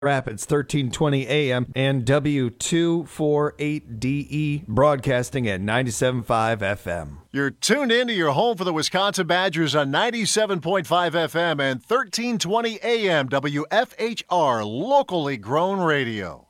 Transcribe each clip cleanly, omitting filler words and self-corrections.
Rapids, 1320 AM, and W248DE, broadcasting at 97.5 FM. You're tuned in to your home for the Wisconsin Badgers on 97.5 FM and 1320 AM, WFHR, locally grown radio.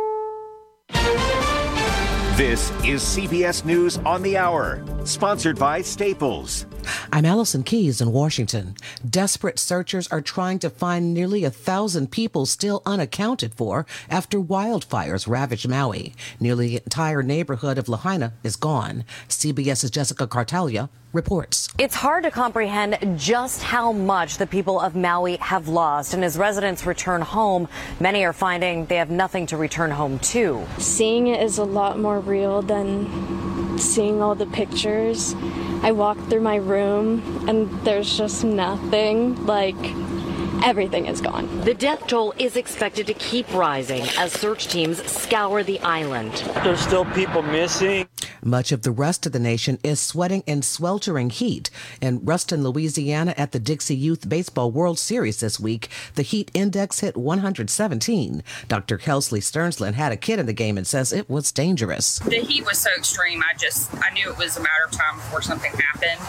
This is CBS News on the Hour, sponsored by Staples. I'm Allison Keyes in Washington. Desperate searchers are trying to find nearly 1,000 people still unaccounted for after wildfires ravaged Maui. Nearly the entire neighborhood of Lahaina is gone. CBS's Jessica Cartalia reports. It's hard to comprehend just how much the people of Maui have lost. And as residents return home, many are finding they have nothing to return home to. Seeing it is a lot more real than seeing all the pictures. I walked through my room and there's just nothing. Like, everything is gone. The death toll is expected to keep rising as search teams scour the island. There's still people missing. Much of the rest of the nation is sweating in sweltering heat. In Ruston, Louisiana, at the Dixie Youth Baseball World Series this week, the heat index hit 117. Dr. Kelsley Stearnsland had a kid in the game and says it was dangerous. The heat was so extreme, I knew it was a matter of time before something happened.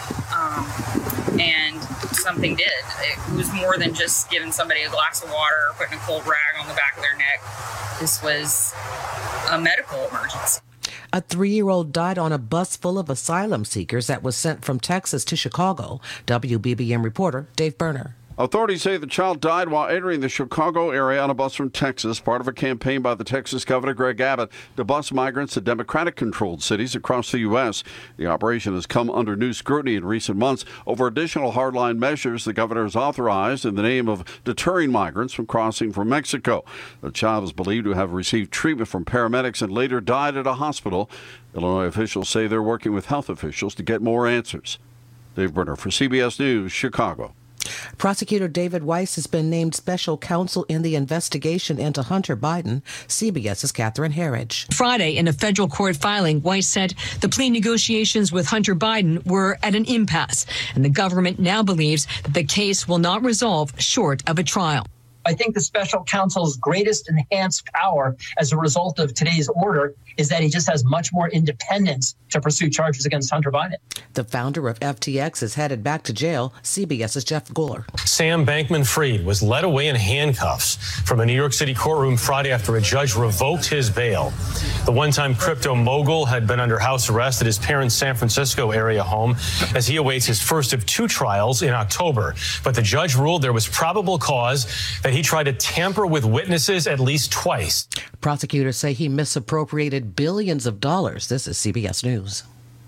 And something did. It was more than just giving somebody a glass of water or putting a cold rag on the back of their neck. This was a medical emergency. A 3-year-old died on a bus full of asylum seekers that was sent from Texas to Chicago. WBBM reporter Dave Berner. Authorities say the child died while entering the Chicago area on a bus from Texas, part of a campaign by the Texas Governor Greg Abbott to bus migrants to Democratic-controlled cities across the U.S. The operation has come under new scrutiny in recent months over additional hardline measures the governor has authorized in the name of deterring migrants from crossing from Mexico. The child is believed to have received treatment from paramedics and later died at a hospital. Illinois officials say they're working with health officials to get more answers. Dave Berner for CBS News, Chicago. Prosecutor David Weiss has been named special counsel in the investigation into Hunter Biden. CBS's Catherine Herridge. Friday, in a federal court filing, Weiss said the plea negotiations with Hunter Biden were at an impasse, and the government now believes that the case will not resolve short of a trial. I think the special counsel's greatest enhanced power as a result of today's order is that he just has much more independence to pursue charges against Hunter Biden. The founder of FTX is headed back to jail. CBS's Jeff Guller. Sam Bankman-Fried was led away in handcuffs from a New York City courtroom Friday after a judge revoked his bail. The one-time crypto mogul had been under house arrest at his parents' San Francisco area home as he awaits his first of 2 trials in October. But the judge ruled there was probable cause that he tried to tamper with witnesses at least twice. Prosecutors say he misappropriated billions of dollars. This is CBS News.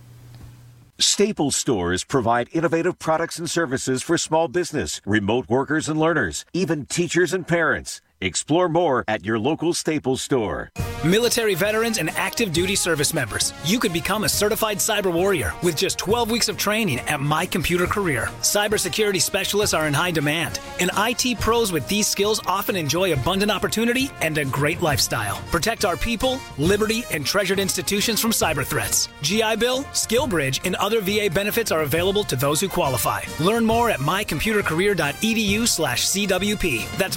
Staples stores provide innovative products and services for small business, remote workers and learners, even teachers and parents. Explore more at your local Staples store. Military veterans and active duty service members, you could become a certified cyber warrior with just 12 weeks of training at My Computer Career. Cybersecurity specialists are in high demand, and IT pros with these skills often enjoy abundant opportunity and a great lifestyle. Protect our people, liberty, and treasured institutions from cyber threats. GI Bill, SkillBridge, and other VA benefits are available to those who qualify. Learn more at mycomputercareer.edu/CWP. That's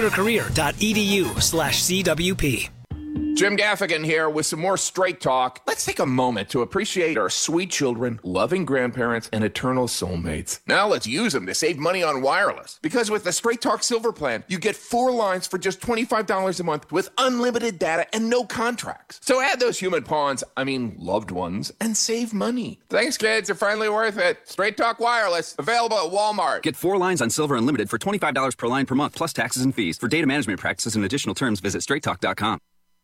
mycomputercareer.edu/CWP. Jim Gaffigan here with some more Straight Talk. Let's take a moment to appreciate our sweet children, loving grandparents, and eternal soulmates. Now let's use them to save money on wireless. Because with the Straight Talk Silver Plan, you get 4 lines for just $25 a month with unlimited data and no contracts. So add those human pawns, loved ones, and save money. Thanks, kids. They're finally worth it. Straight Talk Wireless, available at Walmart. Get 4 lines on Silver Unlimited for $25 per line per month, plus taxes and fees. For data management practices and additional terms, visit straighttalk.com.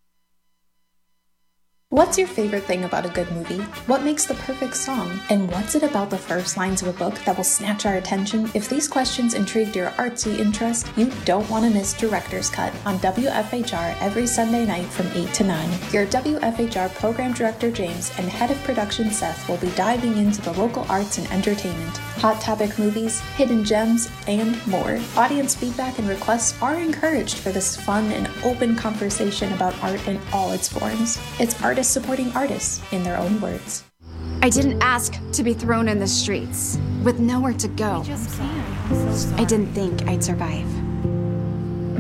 What's your favorite thing about a good movie? What makes the perfect song? And what's it about the first lines of a book that will snatch our attention? If these questions intrigued your artsy interest, you don't want to miss Director's Cut on WFHR every Sunday night from 8 to 9. Your WFHR Program Director James and Head of Production Seth will be diving into the local arts and entertainment, hot topic movies, hidden gems, and more. Audience feedback and requests are encouraged for this fun and open conversation about art in all its forms. It's artists supporting artists in their own words. I didn't ask to be thrown in the streets with nowhere to go. I didn't think I'd survive.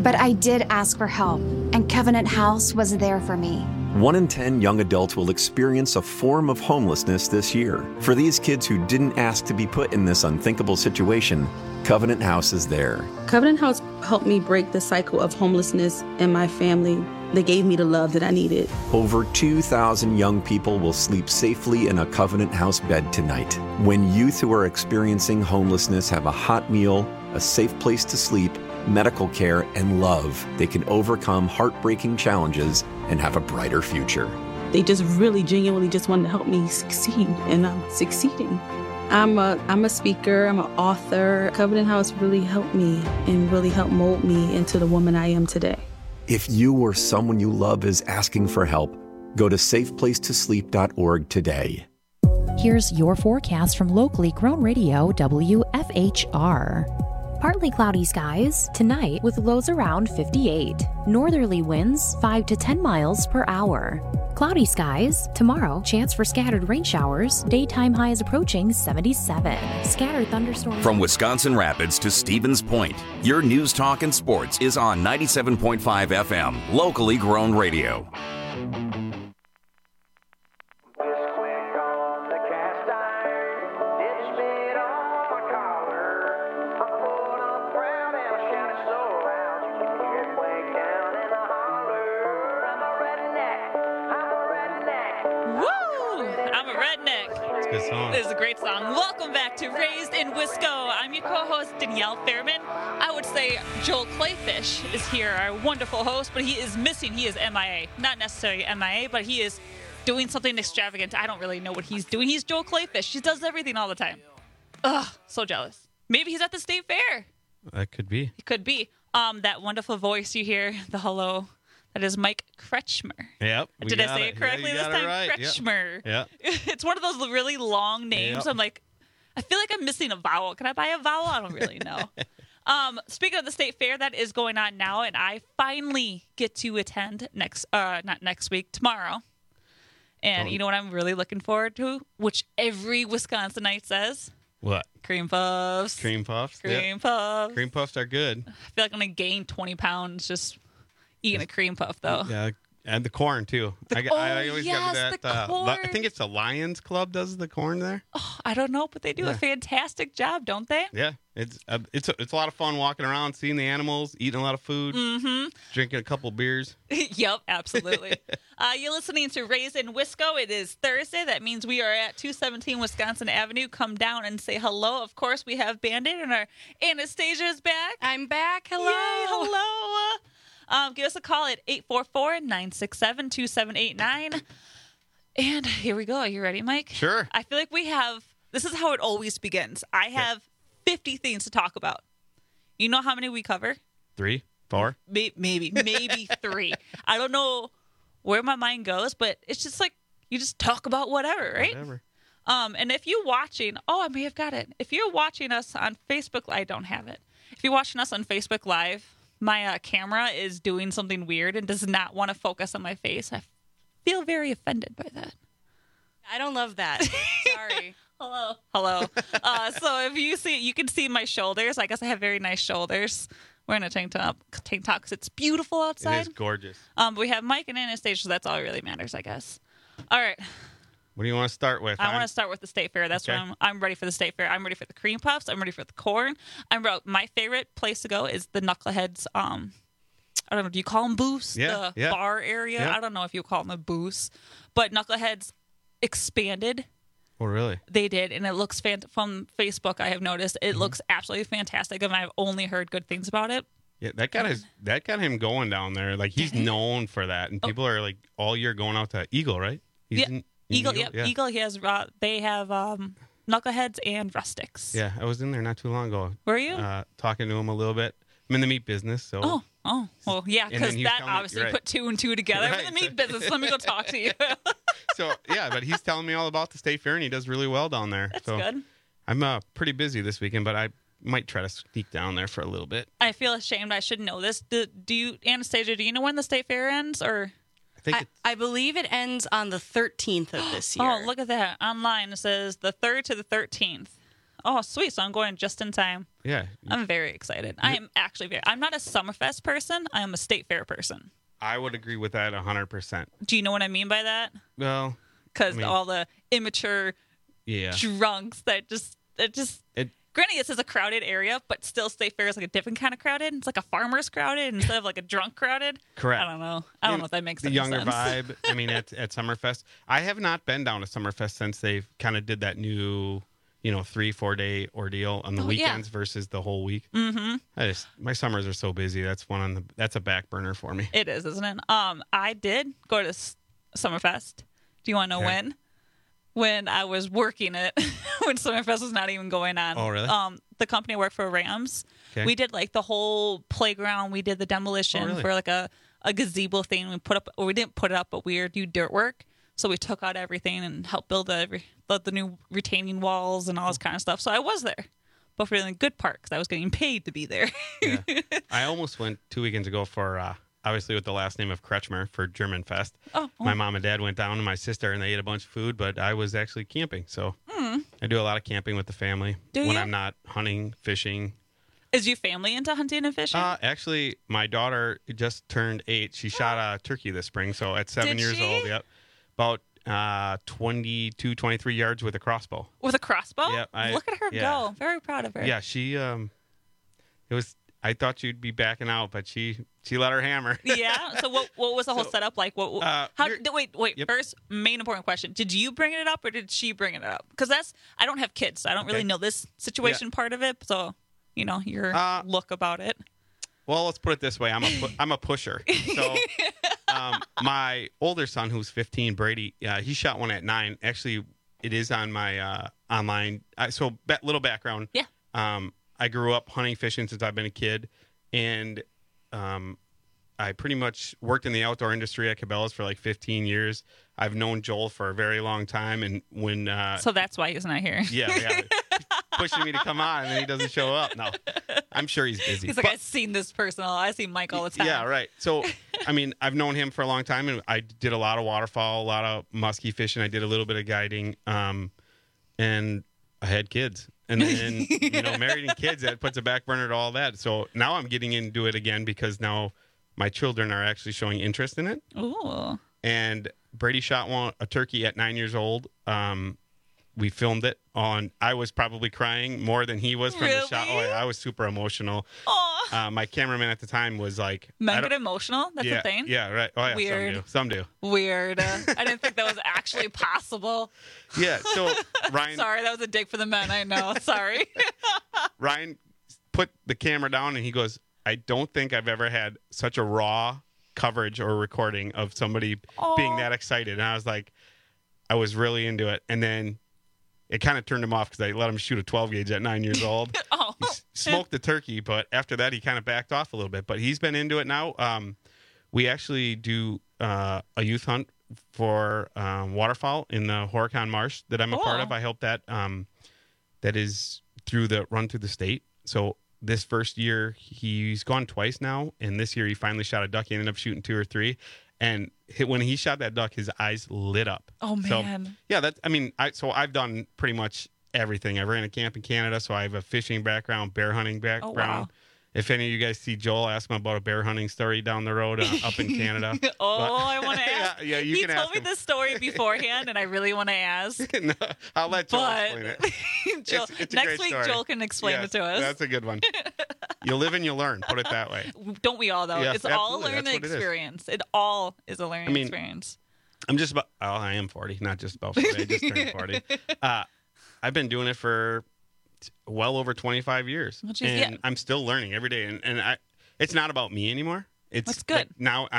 But I did ask for help, and Covenant House was there for me. 1 in 10 young adults will experience a form of homelessness this year. For these kids who didn't ask to be put in this unthinkable situation, Covenant House is there. Covenant House helped me break the cycle of homelessness in my family. They gave me the love that I needed. Over 2,000 young people will sleep safely in a Covenant House bed tonight. When youth who are experiencing homelessness have a hot meal, a safe place to sleep, medical care, and love, they can overcome heartbreaking challenges and have a brighter future. They just really genuinely just wanted to help me succeed, and I'm succeeding. I'm a speaker, I'm an author. Covenant House really helped me and really helped mold me into the woman I am today. If you or someone you love is asking for help, go to safeplacetosleep.org today. Here's your forecast from locally grown radio WFHR. Partly cloudy skies tonight with lows around 58. Northerly winds 5 to 10 miles per hour. Cloudy skies tomorrow. Chance for scattered rain showers. Daytime highs approaching 77. Scattered thunderstorms. From Wisconsin Rapids to Stevens Point, your news, talk, and sports is on 97.5 FM, locally grown radio. This is a great song. Welcome back to Raised in Wisco. I'm your co-host, Danielle Fairman. I would say Joel Clayfish is here, our wonderful host, but he is missing. He is MIA. Not necessarily MIA, but he is doing something extravagant. I don't really know what he's doing. He's Joel Clayfish. He does everything all the time. Ugh, so jealous. Maybe he's at the state fair. That could be. It could be. That wonderful voice you hear, the hello. That is Mike Kretschmer. Yep. Did I say it correctly this time? Right. Kretschmer. Yeah. It's one of those really long names. Yep. I'm like, I feel like I'm missing a vowel. Can I buy a vowel? I don't really know. Speaking of the state fair, that is going on now, and I finally get to attend not next week, tomorrow. And you know what I'm really looking forward to? Which every Wisconsinite says. What? Cream puffs. Cream puffs. Cream puffs. Cream puffs are good. I feel like I'm going to gain 20 pounds just eating a cream puff, though. Yeah, and the corn, too. I always get that. Corn. I think it's the Lions Club does the corn there. Oh, I don't know, but they do a fantastic job, don't they? Yeah, it's a lot of fun walking around, seeing the animals, eating a lot of food, drinking a couple beers. Yep, absolutely. You're listening to Raised in Wisco. It is Thursday. That means we are at 217 Wisconsin Avenue. Come down and say hello. Of course, we have Bandit, and our Anastasia's back. I'm back. Hello. Yay, hello. Give us a call at 844-967-2789. And here we go. Are you ready, Mike? Sure. I feel like this is how it always begins. I have 50 things to talk about. You know how many we cover? 3, 4? Maybe 3. I don't know where my mind goes, but it's just like you just talk about whatever, right? Whatever. And if you're watching, I may have got it. If you're watching us on Facebook, I don't have it. If you're watching us on Facebook Live, my camera is doing something weird and does not want to focus on my face. I feel very offended by that. I don't love that. Sorry. Hello. So if you see, you can see my shoulders. I guess I have very nice shoulders. Wearing a tank top because it's beautiful outside. It is gorgeous. But we have Mike and Anastasia, so that's all that really matters, I guess. All right. What do you want to start with? I want to start with the state fair. That's what I'm ready for the state fair. I'm ready for the cream puffs. I'm ready for the corn. My favorite place to go is the Knuckleheads. I don't know. Do you call them booths? Yeah. The bar area. Yeah. I don't know if you call them the booths, but Knuckleheads expanded. Oh, really? They did, and it looks from Facebook. I have noticed it looks absolutely fantastic, and I've only heard good things about it. Yeah, that got him going down there. Like he's known for that, and people are like all year going out to Eagle, right? Eagle. Eagle. He has. They have Knuckleheads and Rustics. Yeah, I was in there not too long ago. Were you? Talking to him a little bit. I'm in the meat business, so. Oh, well, yeah, because that obviously put 2 and 2 together. I'm in the meat business. Let me go talk to you. So yeah, but he's telling me all about the state fair, and he does really well down there. That's good. I'm pretty busy this weekend, but I might try to sneak down there for a little bit. I feel ashamed. I should know this. Do you, Anastasia? Do you know when the state fair ends, or? I believe it ends on the 13th of this year. Oh, look at that. Online it says the 3rd to the 13th. Oh, sweet. So I'm going just in time. Yeah. I'm very excited. I am actually I'm not a Summerfest person. I am a state fair person. I would agree with that 100%. Do you know what I mean by that? Well, because all the immature drunks that just granted, this is a crowded area, but still State Fair is like a different kind of crowded. It's like a farmer's crowded instead of like a drunk crowded. Correct. I don't know. I don't know if that makes the any younger sense. vibe. I mean, at Summerfest, I have not been down to Summerfest since they kind of did that new, 3-4 day ordeal on the weekends versus the whole week. Mm-hmm. My summers are so busy. That's a back burner for me. It is, isn't it? I did go to Summerfest. Do you want to know when? When I was working it, when Summerfest was not even going on. Oh, really? The company I worked for, Rams, we did like the whole playground. We did the demolition for like a gazebo thing. We didn't put it up, but we do dirt work. So we took out everything and helped build the new retaining walls and all this kind of stuff. So I was there, but for the good part, because I was getting paid to be there. Yeah. I almost went 2 weekends ago for, obviously with the last name of Kretschmer, for German Fest. My mom and dad went down, and my sister, and they ate a bunch of food, but I was actually camping. So I do a lot of camping with the family I'm not hunting, fishing. Is your family into hunting and fishing? Actually, my daughter just turned 8. She shot a turkey this spring, so at 7 years old, about 22, 23 yards with a crossbow. With a crossbow? Yeah. Look at her go. Very proud of her. Yeah, she, I thought you'd be backing out, but she let her hammer. Yeah. So what was the whole setup like? Wait. First, main important question: did you bring it up or did she bring it up? Because I don't have kids, so I don't really know this situation part of it. So your look about it. Well, let's put it this way: I'm a pusher. So my older son, who's 15, Brady, he shot one at 9. Actually, it is on my online. So little background. Yeah. I grew up hunting, fishing since I've been a kid, and I pretty much worked in the outdoor industry at Cabela's for like 15 years. I've known Joel for a very long time, and when so that's why he's not here. Yeah, pushing me to come on, and then he doesn't show up. No, I'm sure he's busy. He's like, I've seen this person. I see Mike all the time. Yeah, right. So, I mean, I've known him for a long time, and I did a lot of waterfowl, a lot of muskie fishing. I did a little bit of guiding, and I had kids. And then, married and kids, that puts a back burner to all that. So now I'm getting into it again because now my children are actually showing interest in it. Ooh. And Brady shot a turkey at 9 years old. We filmed it I was probably crying more than he was from the shot. Oh, yeah, I was super emotional. My cameraman at the time was like... Men get emotional? That's the thing? Yeah, right. Oh, yeah, Weird. Some do. Weird. I didn't think that was actually possible. Yeah, so Ryan... Sorry, that was a dig for the men, I know. Sorry. Ryan put the camera down and he goes, I don't think I've ever had such a raw coverage or recording of somebody being that excited. And I was like, I was really into it. And then it kind of turned him off because I let him shoot a 12 gauge at 9 years old. He smoked the turkey, but after that, he kind of backed off a little bit. But he's been into it now. We actually do a youth hunt for waterfowl in the Horicon Marsh that I'm a part of. I help that. That is run through the state. So this first year, he's gone twice now. And this year, he finally shot a duck. He ended up shooting 2 or 3. And when he shot that duck, his eyes lit up. Oh, man. So, yeah, I've done pretty much everything. I ran a camp in Canada, so I have a fishing background, bear hunting background. Oh, wow. If any of you guys see Joel, ask him about a bear hunting story down the road up in Canada. I want to ask. Yeah, you can ask him. He told me this story beforehand, and I really want to ask. No, I'll let Joel explain it. It's next week, Joel can explain it to us. That's a good one. You live and you learn, put it that way. Don't we all, though? Yeah, it's all a learning experience. It all is a learning experience. I'm just about, I am 40, not just about 40. I just turned 40. I've been doing it for well over 25 years. And I'm still learning every day. And it's not about me anymore. That's good. Like now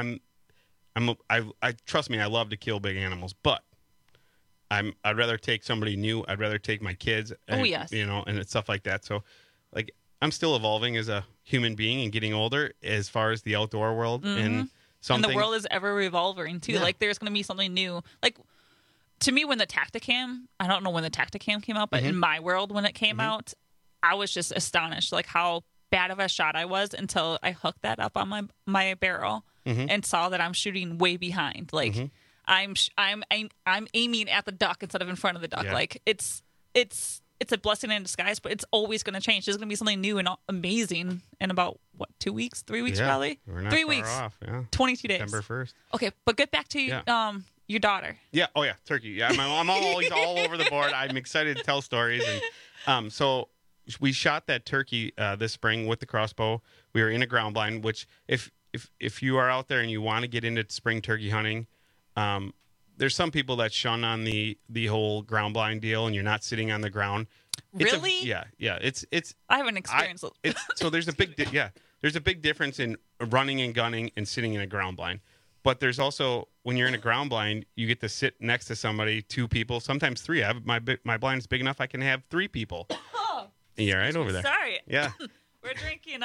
I trust me, I love to kill big animals, but I'd rather take somebody new. I'd rather take my kids. And, and it's stuff like that. So like, I'm still evolving as a human being and getting older as far as the outdoor world. Mm-hmm. And the world is ever revolving too. Yeah. Like there's going to be something new. Like to me, when the Tacticam, I don't know when the Tacticam came out, but in my world, when it came out, I was just astonished, like how bad of a shot I was until I hooked that up on my barrel and saw that I'm shooting way behind. Like I'm aiming at the duck instead of in front of the duck. Yeah. Like it's it's a blessing in disguise, but it's always going to change. There's going to be something new and amazing in about, 3 weeks probably? We're not 3 far weeks. off, yeah. 22 days. September 1st. Okay, but get back to your daughter. Yeah. Oh, yeah. Turkey. Yeah. I'm always all over the board. I'm excited to tell stories. And so we shot that turkey this spring with the crossbow. We were in a ground blind, which if you are out there and you want to get into spring turkey hunting, there's some people that shun on the whole ground blind deal, and you're not sitting on the ground. Really? Yeah. It's. I haven't experienced it. So there's a big there's a big difference in running and gunning and sitting in a ground blind. But there's also, when you're in a ground blind, you get to sit next to somebody, 2 people, sometimes 3. My blind is big enough I can have 3 people. Yeah, right over there. Sorry. Yeah. We're drinking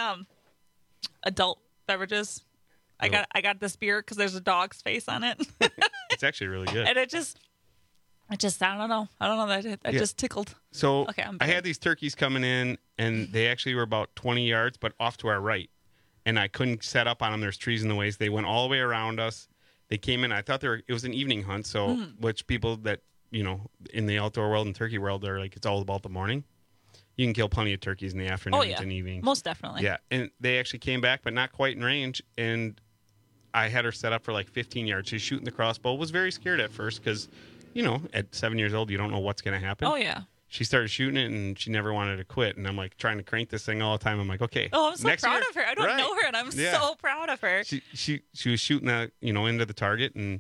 adult beverages. I got this beer because there's a dog's face on it. It's actually really good. And it just I don't know. That just tickled. So okay, I had these turkeys coming in, and they actually were about 20 yards, but off to our right. And I couldn't set up on them. There's trees in the way. They went all the way around us. They came in. I thought it was an evening hunt. So, which people that, in the outdoor world and turkey world, they're like, it's all about the morning. You can kill plenty of turkeys in the afternoons and evenings. Most definitely. Yeah. And they actually came back, but not quite in range. And I had her set up for like 15 yards. She's shooting the crossbow. Was very scared at first because, at 7 years old, you don't know what's going to happen. Oh, yeah. She started shooting it, and she never wanted to quit. And I'm like trying to crank this thing all the time. I'm like, okay. Oh, I'm so proud of her. I don't know her, and I'm so proud of her. She was shooting that, into the target, and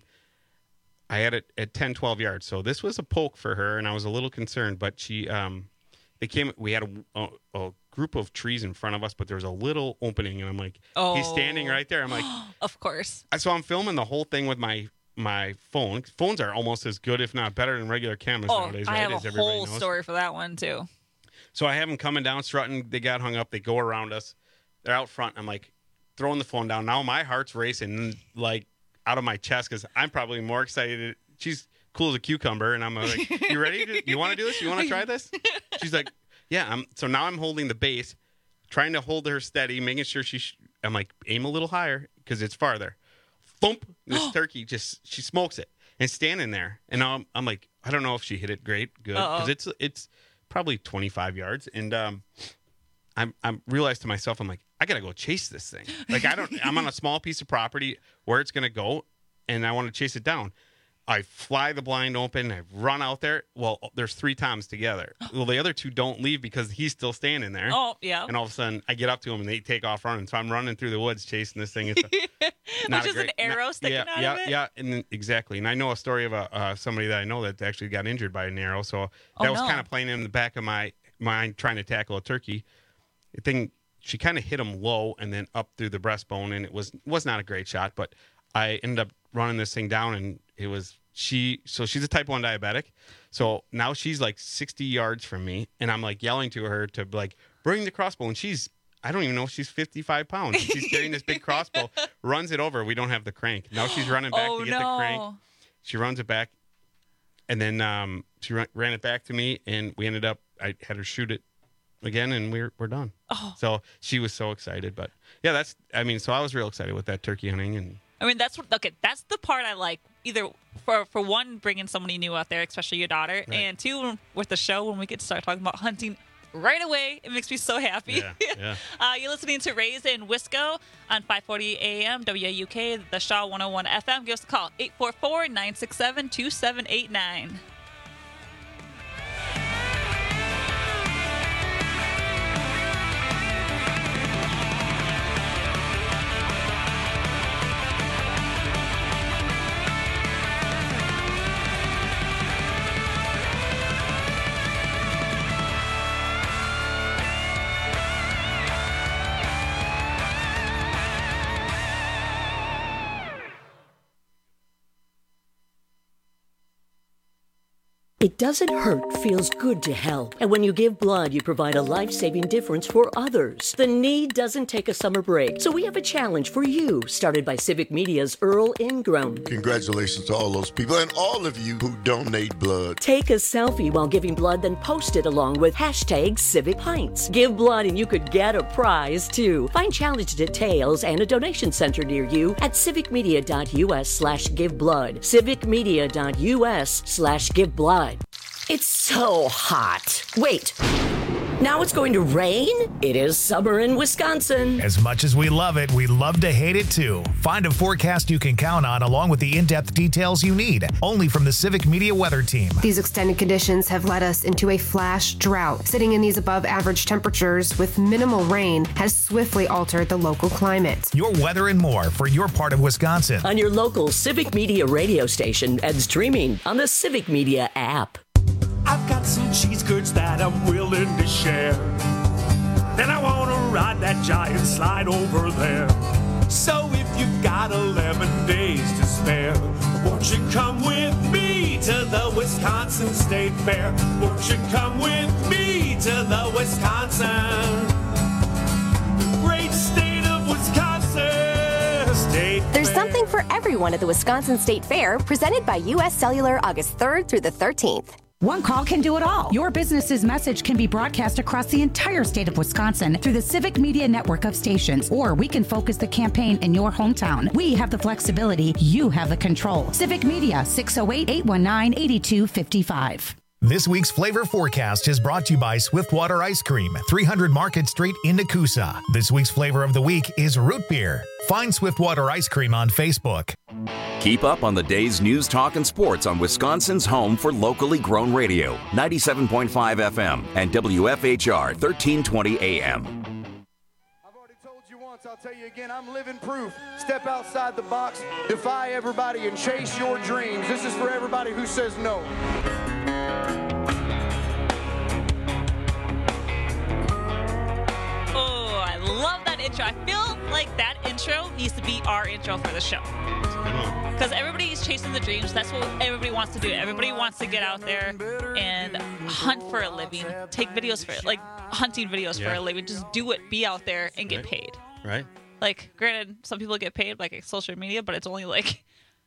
I had it at 10, 12 yards. So this was a poke for her, and I was a little concerned. But she, we had a group of trees in front of us, but there was a little opening, and I'm like, he's standing right there. I'm like, of course. So I'm filming the whole thing with my phone. Phones are almost as good, if not better, than regular cameras nowadays. I right? have a whole story for that one too. So I have them coming down, strutting. They got hung up. They go around us. They're out front. I'm like throwing the phone down. Now my heart's racing like out of my chest because I'm probably more excited. She's cool as a cucumber, and I'm like, "You ready? You want to do this? You want to try this?" She's like, "Yeah." So now I'm holding the base, trying to hold her steady, making sure I'm like, aim a little higher because it's farther. Thump! This turkey she smokes it and standing there, and I'm like, I don't know if she hit it good because it's probably 25 yards, and I realized to myself, I'm like, I gotta go chase this thing. Like I'm on a small piece of property where it's gonna go, and I want to chase it down. I fly the blind open. I run out there. Well, there's 3 toms together. Well, the other 2 don't leave because he's still standing there. Oh, yeah. And all of a sudden, I get up to him, and they take off running. So I'm running through the woods chasing this thing. It's an arrow sticking out of it? Yeah, and exactly. And I know a story of somebody that I know that actually got injured by an arrow. So that was kind of playing in the back of my mind trying to tackle a turkey. The thing, she kind of hit him low and then up through the breastbone, and it was not a great shot, but I ended up running this thing down, and it was so she's a type 1 diabetic. So now she's like 60 yards from me, and I'm like yelling to her to like bring the crossbow, and I don't even know if she's 55 pounds. She's carrying this big crossbow, runs it over. We don't have the crank. Now she's running back to get the crank. She runs it back, and then she ran it back to me, and we ended up, I had her shoot it again, and we're done. Oh. So she was so excited. But yeah, so I was real excited with that turkey hunting. And I mean, that's the part I like. Either for one, bringing somebody new out there, especially your daughter, right. And 2, with the show, when we get to start talking about hunting right away, it makes me so happy. Yeah. You're listening to Raised in Wisco on 540 AM WAUK, the Shaw 101 FM. Give us a call, 844-967-2789. It doesn't hurt, feels good to help. And when you give blood, you provide a life-saving difference for others. The need doesn't take a summer break. So we have a challenge for you, started by Civic Media's Earl Ingram. Congratulations to all those people and all of you who donate blood. Take a selfie while giving blood, then post it along with #CivicPints. Give blood and you could get a prize, too. Find challenge details and a donation center near you at civicmedia.us/giveblood. civicmedia.us/giveblood. It's so hot. Wait. Now it's going to rain? It is summer in Wisconsin. As much as we love it, we love to hate it too. Find a forecast you can count on along with the in-depth details you need. Only from the Civic Media Weather Team. These extended conditions have led us into a flash drought. Sitting in these above average temperatures with minimal rain has swiftly altered the local climate. Your weather and more for your part of Wisconsin. On your local Civic Media radio station and streaming on the Civic Media app. I've got some cheese curds that I'm willing to share. Then I want to ride that giant slide over there. So if you've got 11 days to spare, won't you come with me to the Wisconsin State Fair? Won't you come with me to the Wisconsin, great state of Wisconsin State Fair? There's something for everyone at the Wisconsin State Fair, presented by U.S. Cellular August 3rd through the 13th. One call can do it all. Your business's message can be broadcast across the entire state of Wisconsin through the Civic Media network of stations, or we can focus the campaign in your hometown. We have the flexibility. You have the control. Civic Media, 608-819-8255. This week's Flavor Forecast is brought to you by Swiftwater Ice Cream, 300 Market Street in Nakusa. This week's flavor of the week is root beer. Find Swiftwater Ice Cream on Facebook. Keep up on the day's news, talk, and sports on Wisconsin's home for locally grown radio, 97.5 FM and WFHR 1320 AM. I'll tell you again, I'm living proof. Step outside the box, defy everybody, and chase your dreams. This is for everybody who says no. Oh, I love that intro. I feel like that intro needs to be our intro for the show. Because everybody's chasing the dreams. That's what everybody wants to do. Everybody wants to get out there and hunt for a living, take videos for it, like hunting videos for a living. Just do it, be out there, and get paid. Right. Like, granted, some people get paid like social media, but it's only like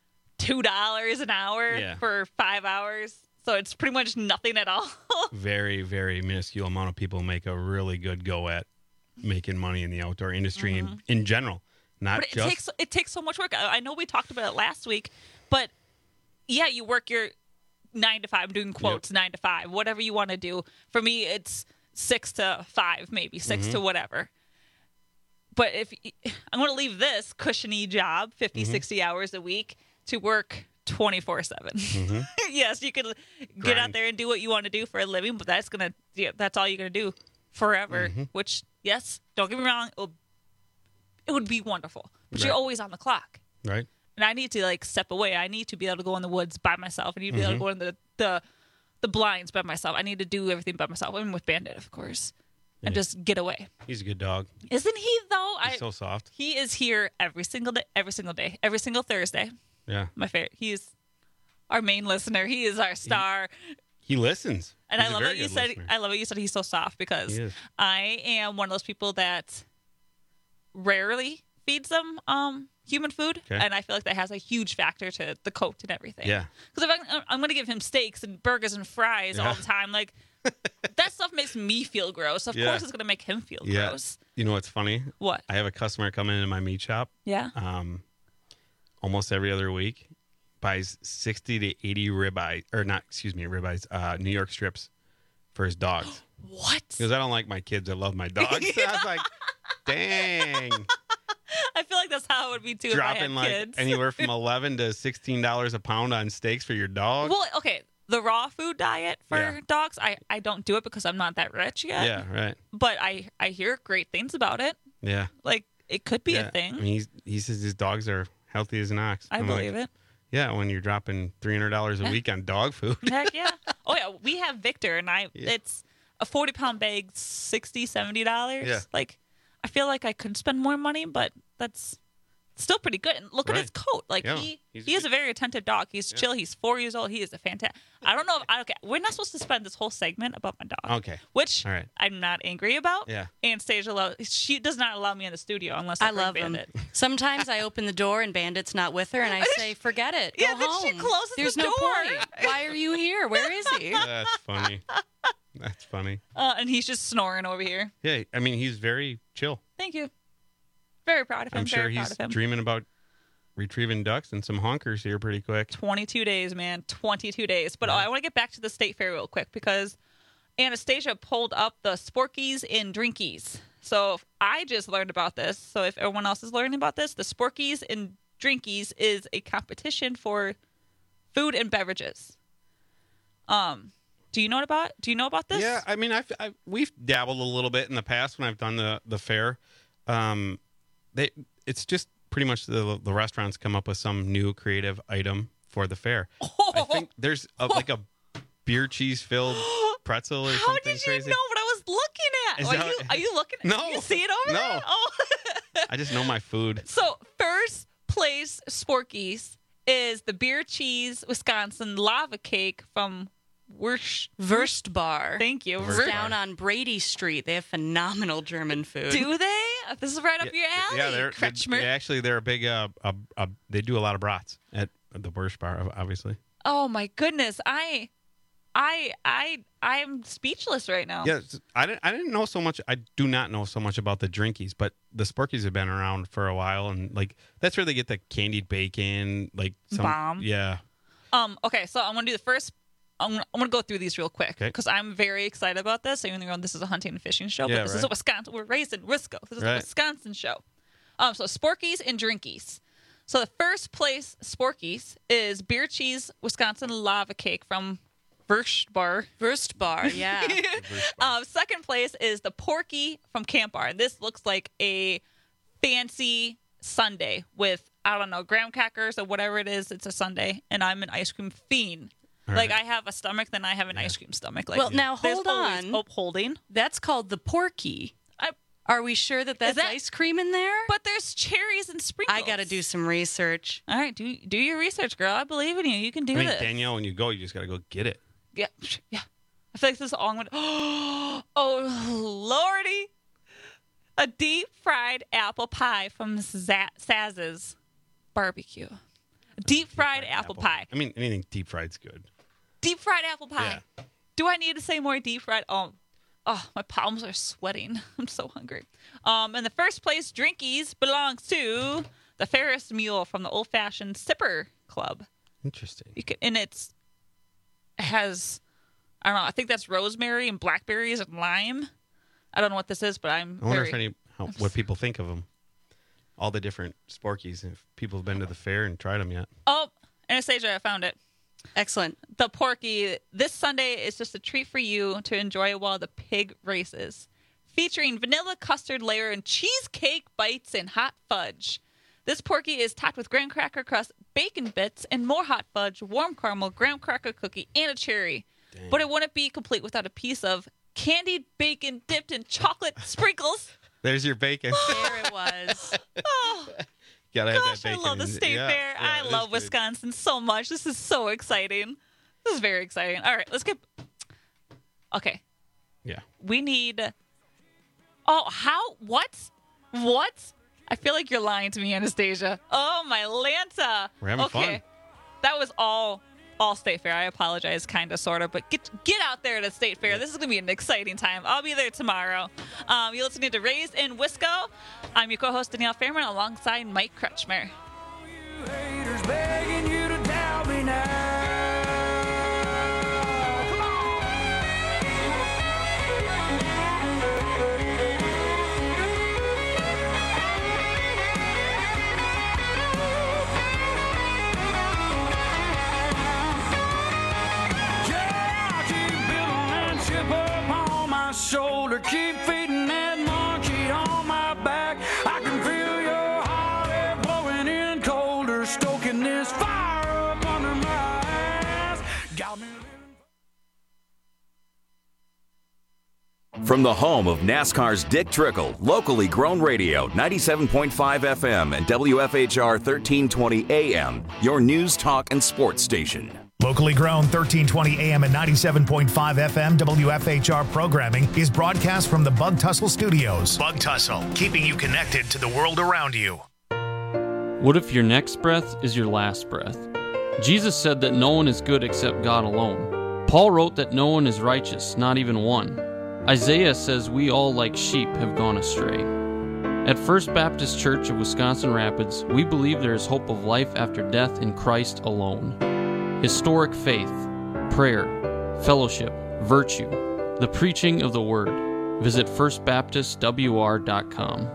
$2 an hour for 5 hours. So it's pretty much nothing at all. Very, very minuscule amount of people make a really good go at making money in the outdoor industry in general. Not but just. It takes so much work. I know we talked about it last week, but yeah, you work your 9 to 5. I'm doing quotes, 9 to 5, whatever you want to do. For me, it's 6 to 5, maybe 6 to whatever. But if I'm going to leave this cushiony job, 50, 60 hours a week, to work 24/7. Yes, you could get out there and do what you want to do for a living, but that's all you're going to do forever. Which, yes, don't get me wrong, it would be wonderful. But you're always on the clock. Right. And I need to step away. I need to be able to go in the woods by myself. I need to be able to go in the blinds by myself. I need to do everything by myself. I'm with Bandit, of course. And just get away. He's a good dog. Isn't he, though? He's so soft. He is here every single day, every single Thursday. Yeah. My favorite. He's our main listener. He is our star. He listens. And I love what you said. I love what you said. He's so soft because I am one of those people that rarely feeds them human food, and I feel like that has a huge factor to the coat and everything. Yeah. Because if I'm going to give him steaks and burgers and fries all the time, like that stuff makes me feel gross. Of course, it's going to make him feel gross. You know what's funny? What? I have a customer coming into my meat shop. Yeah. Almost every other week, buys 60 to 80 ribeyes, New York strips for his dogs. What? Because I don't like my kids. I love my dogs. I was like, dang. I feel like that's how it would be too Dropping if I had kids. Anywhere from $11 to $16 a pound on steaks for your dog. Well, okay. The raw food diet for dogs, I don't do it because I'm not that rich yet. Yeah, right. But I hear great things about it. Yeah. Like, it could be a thing. I mean, he says his dogs are healthy as an ox. I believe it. Yeah, when you're dropping $300 a week on dog food. Heck yeah. Oh, yeah. We have Victor, and it's a 40-pound bag, $60, $70. Yeah. Like, I feel like I could spend more money, but that's still pretty good. And look at his coat. Like, he is a very attentive dog. He's chill. He's 4 years old. He is a fantastic. I don't know. We're not supposed to spend this whole segment about my dog. Okay. Which I'm not angry about. Yeah. And she does not allow me in the studio unless I love Bandit. Sometimes I open the door and Bandit's not with her, and I say, "Forget it. Go home. She closes There's the no door. point. Why are you here? Where is he?" That's funny. That's funny. And he's just snoring over here. Yeah, I mean, he's very chill. Thank you. Very proud of him. I'm sure he's dreaming about retrieving ducks and some honkers here pretty quick. 22 days, man. 22 days. But I want to get back to the state fair real quick because Anastasia pulled up the Sporkies and Drinkies. So I just learned about this. So if everyone else is learning about this, the Sporkies and Drinkies is a competition for food and beverages. Do you know about this? Yeah, I mean, we've dabbled a little bit in the past when I've done the fair. It's just pretty much the restaurants come up with some new creative item for the fair. I think there's like a beer cheese filled pretzel or something How did you crazy. know what I was looking at? Are you looking? No. You see it over there? No. Oh. I just know my food. So first place Sporkies is the beer cheese Wisconsin lava cake from Wurst Bar. Thank you. Down on Brady Street. They have phenomenal German food. Do they? This is right up your alley. Yeah, they're a big. They do a lot of brats at the Wurst Bar, obviously. Oh my goodness, I'm speechless right now. Yeah, I didn't know so much. I do not know so much about the Drinkies, but the Sporkies have been around for a while, and like that's where they get the candied bacon, like some bomb. Yeah. Okay, so I'm gonna do the first. I'm gonna go through these real quick because I'm very excited about this. Even though this is a hunting and fishing show, but this is a Wisconsin. We're raised in Wisco. This is a Wisconsin show. So Sporkies and Drinkies. So the first place Sporkies is beer cheese Wisconsin lava cake from Wurst Bar. Yeah. Second place is the Porky from Camp Bar. This looks like a fancy sundae with, I don't know, graham crackers or whatever it is. It's a sundae, and I'm an ice cream fiend. Like, I have a stomach, then I have an ice cream stomach. Like, well, now hold on. Holding. That's called the Porky. Are we sure that's ice cream in there? But there's cherries and sprinkles. I got to do some research. All right, do your research, girl. I believe in you. You can do this. Danielle, when you go, you just got to go get it. Yeah. I feel like this is all I'm going to... Oh, Lordy. A deep-fried apple pie from Saz's Barbecue. Deep-fried apple pie. I mean, anything deep-fried's good. Deep-fried apple pie. Yeah. Do I need to say more deep-fried? Oh, my palms are sweating. I'm so hungry. In the first place, Drinkies belongs to the Ferris Mule from the Old Fashioned Sipper Club. Interesting. And it has, I don't know, I think that's rosemary and blackberries and lime. I don't know what this is, but I wonder what people think of them. All the different Sporkies, if people have been to the fair and tried them yet. Oh, Anastasia, I found it. Excellent. The Porky. This Sunday is just a treat for you to enjoy while the pig races. Featuring vanilla custard layer and cheesecake bites and hot fudge. This Porky is topped with graham cracker crust, bacon bits, and more hot fudge, warm caramel, graham cracker cookie, and a cherry. Dang. But it wouldn't be complete without a piece of candied bacon dipped in chocolate sprinkles. There's your bacon. There it was. Oh, gotta have that bacon. I love the state fair. I love Wisconsin so much. This is so exciting. This is very exciting. All right, let's get... Okay. Yeah. We need... Oh, how? What? I feel like you're lying to me, Anastasia. Oh, my Lanta. We're having fun. That was all state fair. I apologize, kind of, sort of, but get out there to state fair. This is going to be an exciting time. I'll be there tomorrow. You're listening to Raised in Wisco. I'm your co-host, Danielle Fairman, alongside Mike Kretschmer. You haters begging you to doubt me now. Shoulder, keep feeding that monkey on my back. I can feel your hot air blowing in colder, stoking this fire up under my ass. Got me From the home of NASCAR's Dick Trickle, locally grown radio, 97.5 FM and WFHR 1320 AM, your news, talk, and sports station. Locally grown 1320 AM and 97.5 FM WFHR programming is broadcast from the Bug Tussle Studios. Bug Tussle, keeping you connected to the world around you. What if your next breath is your last breath? Jesus said that no one is good except God alone. Paul wrote that no one is righteous, not even one. Isaiah says we all like sheep have gone astray. At First Baptist Church of Wisconsin Rapids, we believe there is hope of life after death in Christ alone. Historic faith, prayer, fellowship, virtue, the preaching of the Word. Visit firstbaptistwr.com.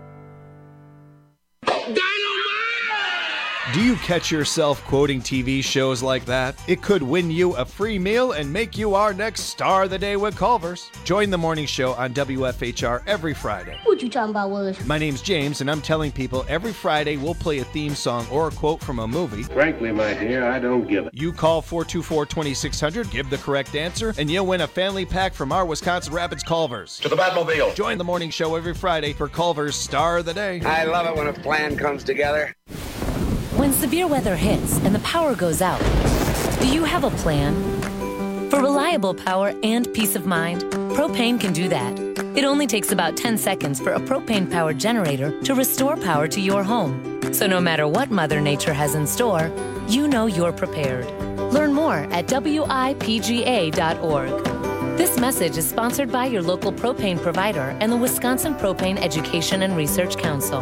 Do you catch yourself quoting TV shows like that? It could win you a free meal and make you our next Star of the Day with Culver's. Join the morning show on WFHR every Friday. What you talking about, Willis? My name's James, and I'm telling people every Friday we'll play a theme song or a quote from a movie. Frankly, my dear, I don't give it. You call 424-2600, give the correct answer, and you'll win a family pack from our Wisconsin Rapids Culver's. To the Batmobile. Join the morning show every Friday for Culver's Star of the Day. I love it when a plan comes together. When severe weather hits and the power goes out, do you have a plan? For reliable power and peace of mind, Propane can do that. It only takes about 10 seconds for a propane-powered generator to restore power to your home. So no matter what Mother Nature has in store, you know you're prepared. Learn more at WIPGA.org. This message is sponsored by your local propane provider and the Wisconsin Propane Education and Research Council.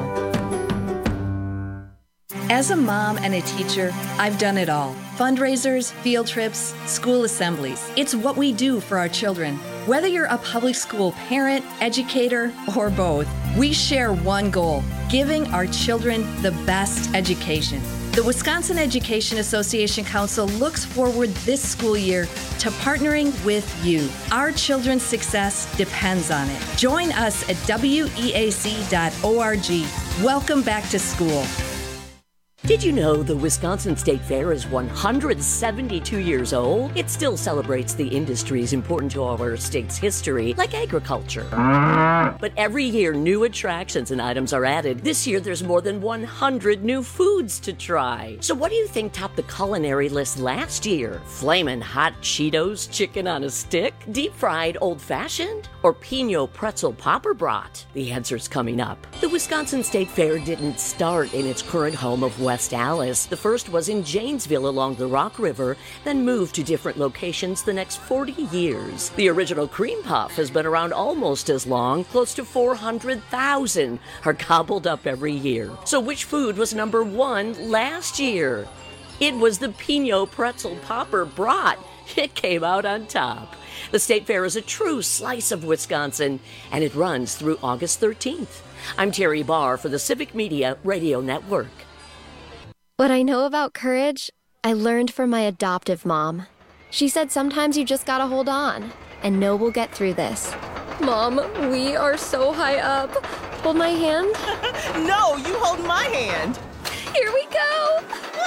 As a mom and a teacher, I've done it all. Fundraisers, field trips, school assemblies. It's what we do for our children. Whether you're a public school parent, educator, or both, we share one goal: giving our children the best education. The Wisconsin Education Association Council looks forward this school year to partnering with you. Our children's success depends on it. Join us at weac.org. Welcome back to school. Did you know the Wisconsin State Fair is 172 years old? It still celebrates the industries important to our state's history, like agriculture. But every year, new attractions and items are added. This year, there's more than 100 new foods to try. So what do you think topped the culinary list last year? Flamin' hot Cheetos chicken on a stick? Deep-fried old-fashioned? Or Pinot pretzel popper brat? The answer's coming up. The Wisconsin State Fair didn't start in its current home of West Allis. The first was in Janesville along the Rock River, then moved to different locations the next 40 years. The original cream puff has been around almost as long. Close to 400,000 are gobbled up every year. So which food was number one last year? It was the Pinot pretzel popper brat. It came out on top. The State Fair is a true slice of Wisconsin, and it runs through August 13th. I'm Terry Barr for the Civic Media Radio Network. What I know about courage, I learned from my adoptive mom. She said sometimes you just gotta hold on and know we'll get through this. Mom, we are so high up. Hold my hand. No, you hold my hand. Here we go.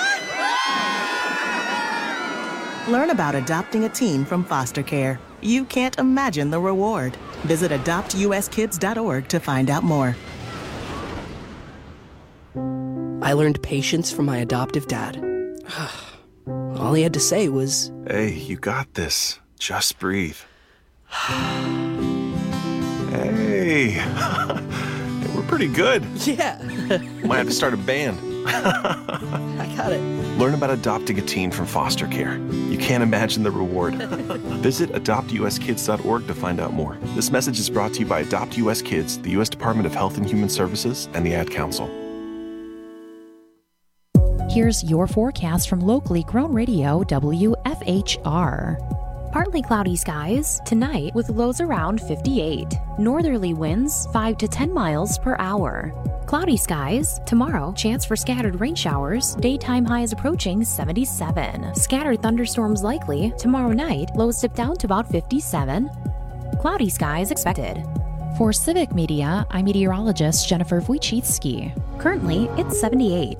Learn about adopting a teen from foster care. You can't imagine the reward. Visit adoptuskids.org to find out more. I learned patience from my adoptive dad. All he had to say was, "Hey, you got this. Just breathe." Hey, we're pretty good. Yeah. Might have to start a band. I got it. Learn about adopting a teen from foster care. You can't imagine the reward. Visit adoptuskids.org to find out more. This message is brought to you by Adopt US Kids, the U.S. Department of Health and Human Services, and the Ad Council. Here's your forecast from locally grown radio WFHR. Partly cloudy skies tonight with lows around 58. Northerly winds 5 to 10 miles per hour. Cloudy skies tomorrow, chance for scattered rain showers. Daytime highs approaching 77. Scattered thunderstorms likely. Tomorrow night, lows dip down to about 57. Cloudy skies expected. For Civic Media, I'm meteorologist Jennifer Wojcicki. Currently, it's 78.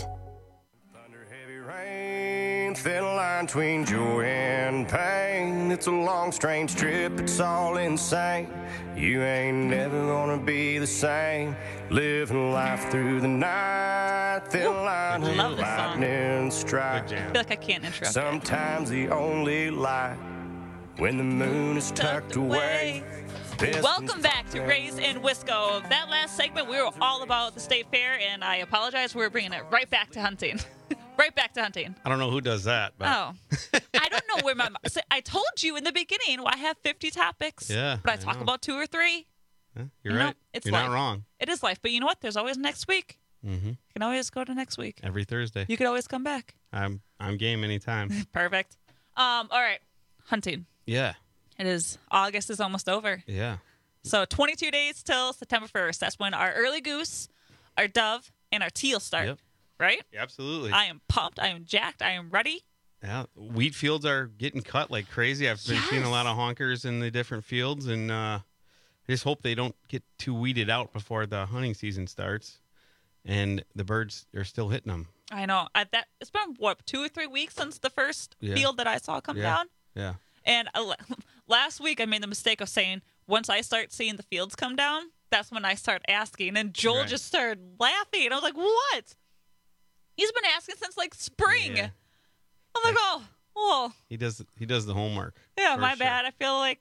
Thin line between joy and pain. It's a long, strange trip. It's all insane. You ain't never gonna be the same. Living life through the night. Thin line of lightning strike. I feel like I can't interrupt. Sometimes the only light when the moon is tucked away. Welcome back to Raised in Wisco. That last segment, we were all about the State Fair, and I apologize. We're bringing it right back to hunting. Right back to hunting. I don't know who does that. But. Oh. I don't know where my... I told you in the beginning, I have 50 topics. Yeah. But I talk about 2 or 3. You're You know, right. it's You're life. not wrong. It is life. But you know what? There's always next week. Mm-hmm. You can always go to next week. Every Thursday. You could always come back. I'm game anytime. Perfect. All right. Hunting. Yeah. It is. August is almost over. Yeah. So 22 days till September 1st. That's when our early goose, our dove, and our teal start. Yep. Right? Absolutely. I am pumped. I am jacked. I am ready. Yeah. Wheat fields are getting cut like crazy. I've been seeing a lot of honkers in the different fields, and I just hope they don't get too weeded out before the hunting season starts, and the birds are still hitting them. I know. It's been, 2 or 3 weeks since the first field that I saw come down? Yeah. And last week I made the mistake of saying, once I start seeing the fields come down, that's when I start asking. And Joel just started laughing. And I was like, what? He's been asking since like spring. Yeah. I'm like, oh, well. He does the homework. Yeah, for my sure. bad. I feel like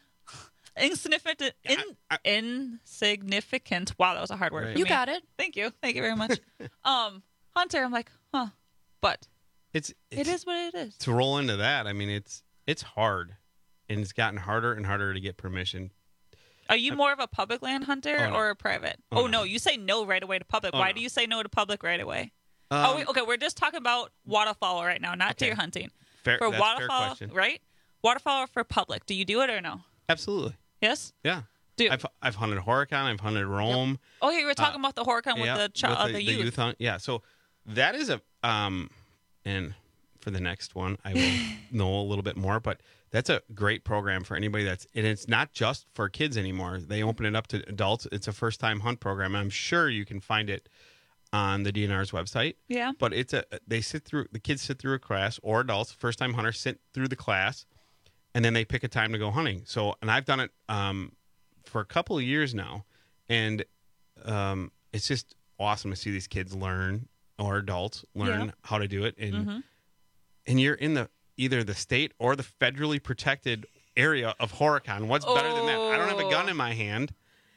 insignificant. Wow, that was a hard word. Right. For You me. got it. Thank you. Thank you very much. Hunter, I'm like, huh. But it is what it is. To roll into that, I mean, it's hard, and it's gotten harder and harder to get permission. Are you more of a public land hunter or a private? Oh, no. You say no right away to public. Why do you say no to public right away? Okay, we're just talking about waterfowl right now, not deer hunting. Fair, for that's a fair waterfowl, question. right? Waterfowl for public. Do you do it or no? Absolutely. Yes? Yeah. I've hunted Horicon. I've hunted Rome. Oh, yeah, you were talking about the Horicon with the youth. hunt. Yeah, so that is a and for the next one, I will know a little bit more, but that's a great program for anybody and it's not just for kids anymore. They open it up to adults. It's a first-time hunt program. I'm sure you can find it on the DNR's website. Yeah. But the kids sit through a class, or adults, first-time hunters sit through the class, and then they pick a time to go hunting. So, and I've done it for a couple of years now, and it's just awesome to see these kids learn, or adults learn how to do it, and you're in either the state or the federally protected area of Horicon. What's better than that? I don't have a gun in my hand.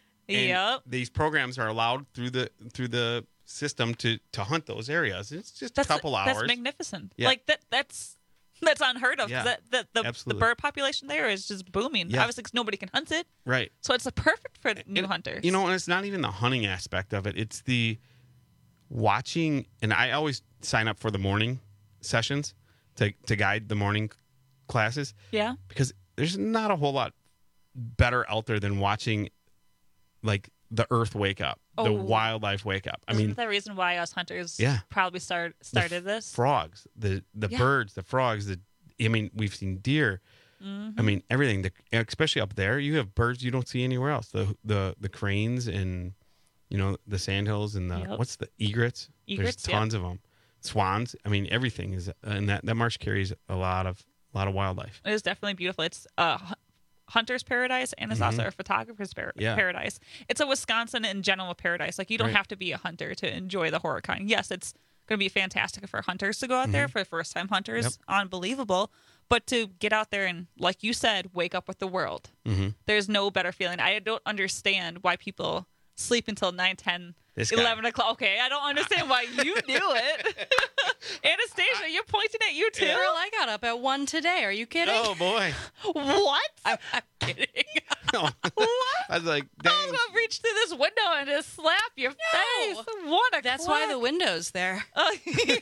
And these programs are allowed through the system to hunt those areas. It's just a couple hours. That's magnificent. Yeah. Like that's unheard of. Yeah. The bird population there is just booming. Yeah. Obviously, 'cause nobody can hunt it. Right. So it's perfect for new hunters. You know, and it's not even the hunting aspect of it. It's the watching, and I always sign up for the morning sessions to guide the morning classes. Yeah. Because there's not a whole lot better out there than watching, like, the earth wake up, the wildlife wake up. Isn't that the reason why us hunters probably started this? Frogs, the birds, the frogs. We've seen deer. Mm-hmm. I mean, everything. Especially up there, you have birds you don't see anywhere else. The cranes and the sandhills and what's the egrets? There's tons of them. Swans. I mean, everything is, and that marsh carries a lot of wildlife. It is definitely beautiful. It's hunter's paradise, and it's also a photographer's paradise. It's a Wisconsin in general paradise. Like, you don't have to be a hunter to enjoy the Horicon. Yes, it's going to be fantastic for hunters to go out there, for first-time hunters. Unbelievable. But to get out there and, like you said, wake up with the world. There's no better feeling. I don't understand why people sleep until 9, 10, 11 o'clock. Okay, I don't understand why you do it. Anastasia, you're pointing at you too? Girl, I got up at 1 today. Are you kidding? Oh, boy. What? I'm kidding. What? I was like, dang. I was going to reach through this window and just slap your face. 1 o'clock. That's why the window's there. I mean,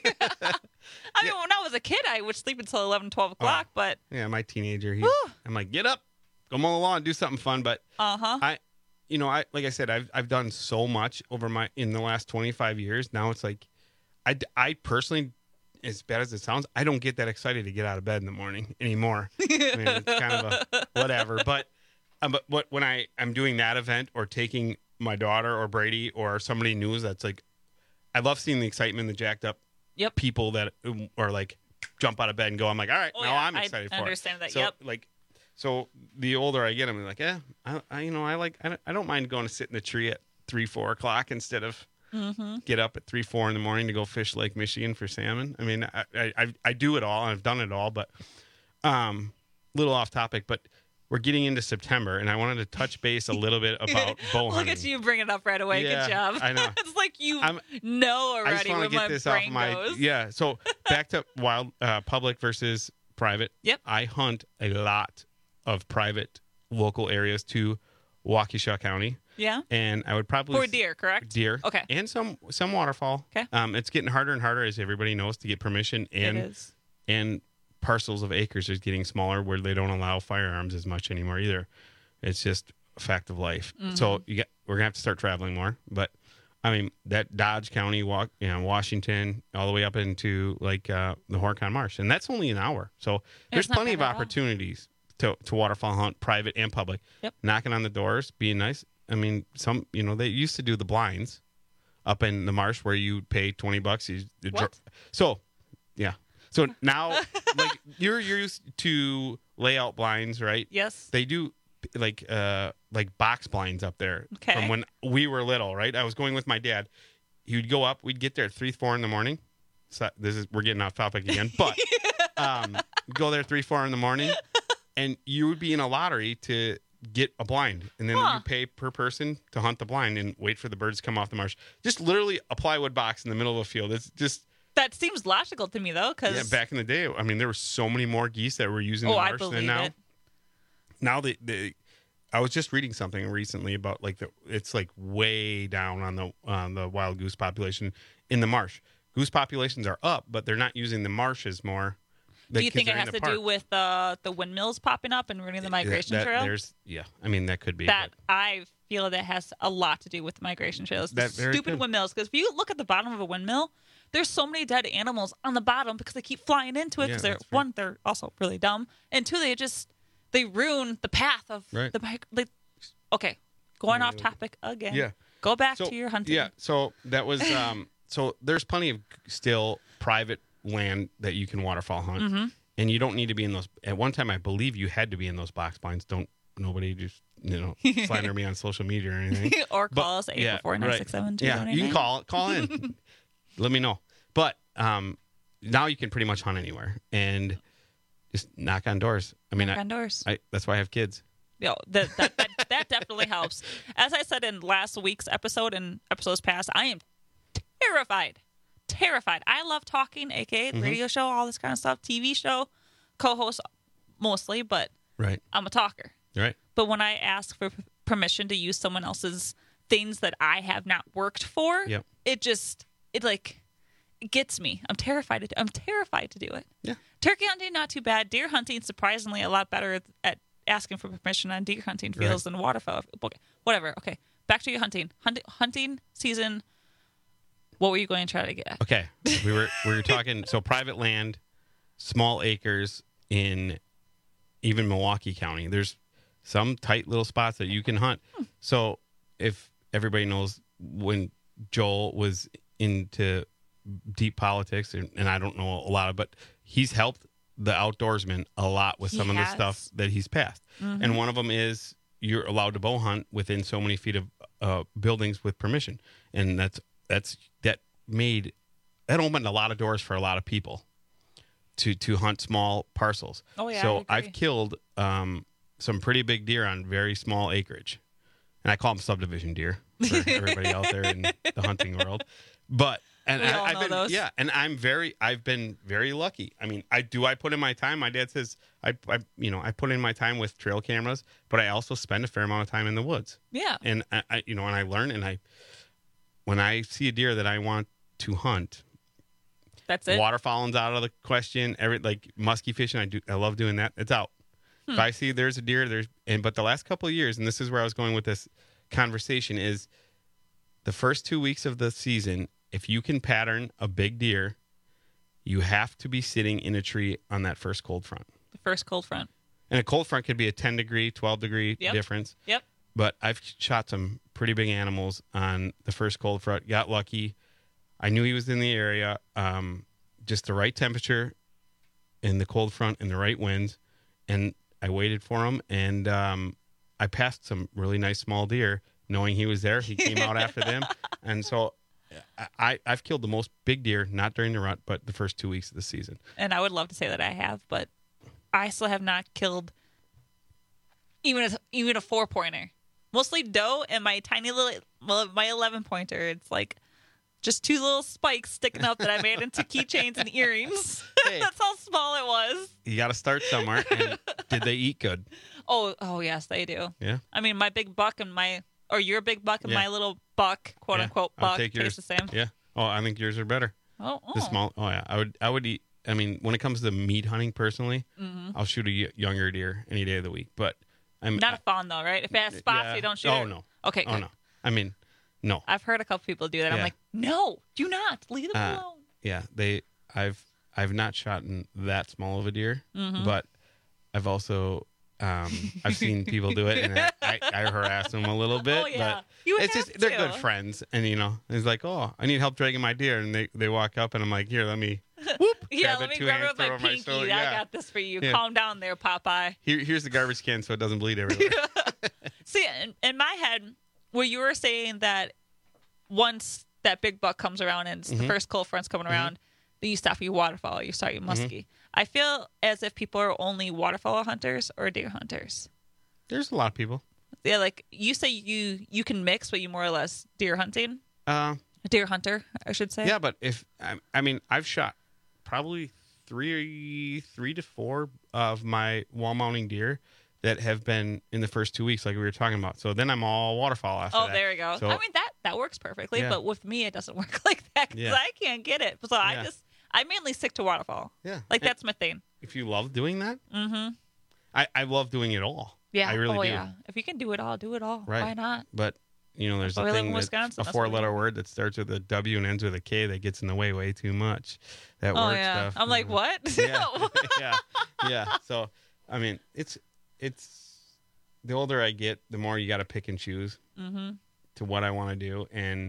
when I was a kid, I would sleep until 11, 12 o'clock, but... Yeah, my teenager, I'm like, get up, go mow the lawn, do something fun. But I like I said, I've done so much in the last 25 years. Now it's like, I personally, as bad as it sounds, I don't get that excited to get out of bed in the morning anymore. I mean, it's kind of a whatever. But when I'm doing that event or taking my daughter or Brady or somebody new, that's like, I love seeing the excitement, the jacked up people that are like jump out of bed and go. I'm like, all right, I'm excited for it. I understand that. So, so the older I get, I'm like, I don't mind going to sit in the tree at 3, 4 o'clock instead of get up at 3, 4 in the morning to go fish Lake Michigan for salmon. I mean, I do it all, and I've done it all, but little off topic, but we're getting into September, and I wanted to touch base a little bit about bow hunting. Look at you bringing it up right away. Yeah, Good job. I know. It's like you know already I just want where to get my this brain off goes. Yeah, so back to public versus private. Yep. I hunt a lot of private local areas to Waukesha County. Yeah. And I would probably for deer, correct? Deer. Okay. And some waterfowl. Okay. It's getting harder and harder, as everybody knows, to get permission. And it is. And parcels of acres is getting smaller where they don't allow firearms as much anymore either. It's just a fact of life. So we're gonna have to start traveling more. But I mean, that Dodge County, Washington, all the way up into like the Horicon Marsh, and that's only an hour. So there's plenty of opportunities to waterfowl hunt, private and public. Yep. Knocking on the doors, being nice. I mean, they used to do the blinds up in the marsh where you pay $20. So, yeah. So now, like you're used to layout blinds, right? Yes. They do like box blinds up there from when we were little, right? I was going with my dad. He would go up. We'd get there at 3-4 in the morning. So we're getting off topic again, but go there 3-4 in the morning, and you would be in a lottery to get a blind, and then you pay per person to hunt the blind and wait for the birds to come off the marsh. Just literally a plywood box in the middle of a field. It's just that seems logical to me though, because back in the day, I mean, there were so many more geese that were using the marsh than now. Now I was just reading something recently about it's like way down on the wild goose population in the marsh. Goose populations are up, but they're not using the marshes more. Do you think it has to do with the windmills popping up and ruining the migration trail? I mean, that could be. I feel that has a lot to do with the migration trails. The stupid windmills. Because if you look at the bottom of a windmill, there's so many dead animals on the bottom because they keep flying into it. Because they're also really dumb, and two, they ruin the path of the. Okay, going off topic again. Yeah, go back to your hunting. Yeah, so that was so there's plenty of still private land that you can waterfowl hunt, and you don't need to be in those. At one time, I believe you had to be in those box blinds. Nobody just slander me on social media or anything, or call us 844-967-2189. Yeah, you can call in. Let me know. But now you can pretty much hunt anywhere and just knock on doors. I mean, knock on doors. That's why I have kids. That definitely helps. As I said in last week's episode and episodes past, I am terrified. I love talking, aka radio show, all this kind of stuff, TV show, co-host mostly, but I'm a talker. Right. But when I ask for permission to use someone else's things that I have not worked for, it gets me. I'm terrified to do it. Yeah. Turkey hunting, not too bad. Deer hunting, surprisingly, a lot better at asking for permission on deer hunting fields than waterfowl. Okay, whatever. Okay, back to your hunting. Hunting season. What were you going to try to get at? Okay, we were talking. So private land, small acres in even Milwaukee County. There's some tight little spots that you can hunt. So if everybody knows, when Joel was into deep politics, and I don't know a lot of, but he's helped the outdoorsmen a lot with some of the stuff that he's passed. And one of them is you're allowed to bow hunt within so many feet of buildings with permission, and that opened a lot of doors for a lot of people to hunt small parcels. Oh yeah. So I've killed some pretty big deer on very small acreage, and I call them subdivision deer for everybody out there in the hunting world. But I've been very lucky. I mean, I put in my time. My dad says I put in my time with trail cameras, but I also spend a fair amount of time in the woods. Yeah. And I learn, and when I see a deer that I want to hunt, that's it. Waterfowling's out of the question. Muskie fishing, I love doing that. It's out. If I see there's a deer, but the last couple of years, and this is where I was going with this conversation, is the first 2 weeks of the season, if you can pattern a big deer, you have to be sitting in a tree on that first cold front. The first cold front. And a cold front could be a 10-degree, 12-degree difference. Yep. But I've shot some pretty big animals on the first cold front. Got lucky. I knew he was in the area. Just the right temperature in the cold front and the right winds. And I waited for him. And I passed some really nice small deer knowing he was there. He came out after them. And so I've killed the most big deer, not during the rut, but the first 2 weeks of the season. And I would love to say that I have, but I still have not killed even a 4-pointer. Mostly doe and my tiny little, my 11-pointer. It's like just 2 little spikes sticking up that I made into keychains and earrings. Hey. That's how small it was. You got to start somewhere. And did they eat good? Oh, yes, they do. Yeah. I mean, my big buck and your big buck and my little buck, quote unquote, I'll buck take yours. taste the same. Yeah. Oh, I think yours are better. Oh. The small. Oh yeah. I would eat. I mean, when it comes to meat hunting, personally, I'll shoot a younger deer any day of the week. But I'm not a fawn though, right? If it has spots, you don't shoot. Oh it. no. Okay. Oh good. no. I mean, no. I've heard a couple people do that. I'm Yeah. like, no, do not leave them alone. Yeah. I've not shot that small of a deer, but I've also I've seen people do it, and I harass them a little bit. Oh, yeah. But You it's have just they're to. good friends, and it's like, oh, I need help dragging my deer, and they walk up, and I'm like, here, let me. Yeah, grab let it, me 2 grab it hands, with my throw it on my pinky. shoulder. I Yeah. got this for you. Yeah. Calm down there, Popeye. Here's the garbage can so it doesn't bleed everywhere. See, in my head, where you were saying that once that big buck comes around and it's the first cold front's coming around, then you stop your waterfowl, you start your muskie. I feel as if people are only waterfowl hunters or deer hunters. There's a lot of people. Yeah, like you say you can mix, but you more or less deer hunting. A deer hunter, I should say. Yeah, but I mean, I've shot probably three to four of my wall mounting deer that have been in the first 2 weeks, like we were talking about. So then I'm all waterfowl after that. Oh, there we go. So, I mean, that works perfectly, Yeah. but with me, it doesn't work like that because I can't get it. So I mainly stick to waterfowl. Yeah. Like, that's my thing. If you love doing that, Mm-hmm. I love doing it all. Yeah. I really do. Yeah. If you can do it all, do it all. Right. Why not? But, there's Oh, a we live thing in that's Wisconsin, a that's what we 4-letter word that starts with a W and ends with a K that gets in the way too much. That Oh, word yeah. stuff. I'm like, what? Yeah. Yeah. So, I mean, it's the older I get, the more you got to pick and choose to what I want to do. And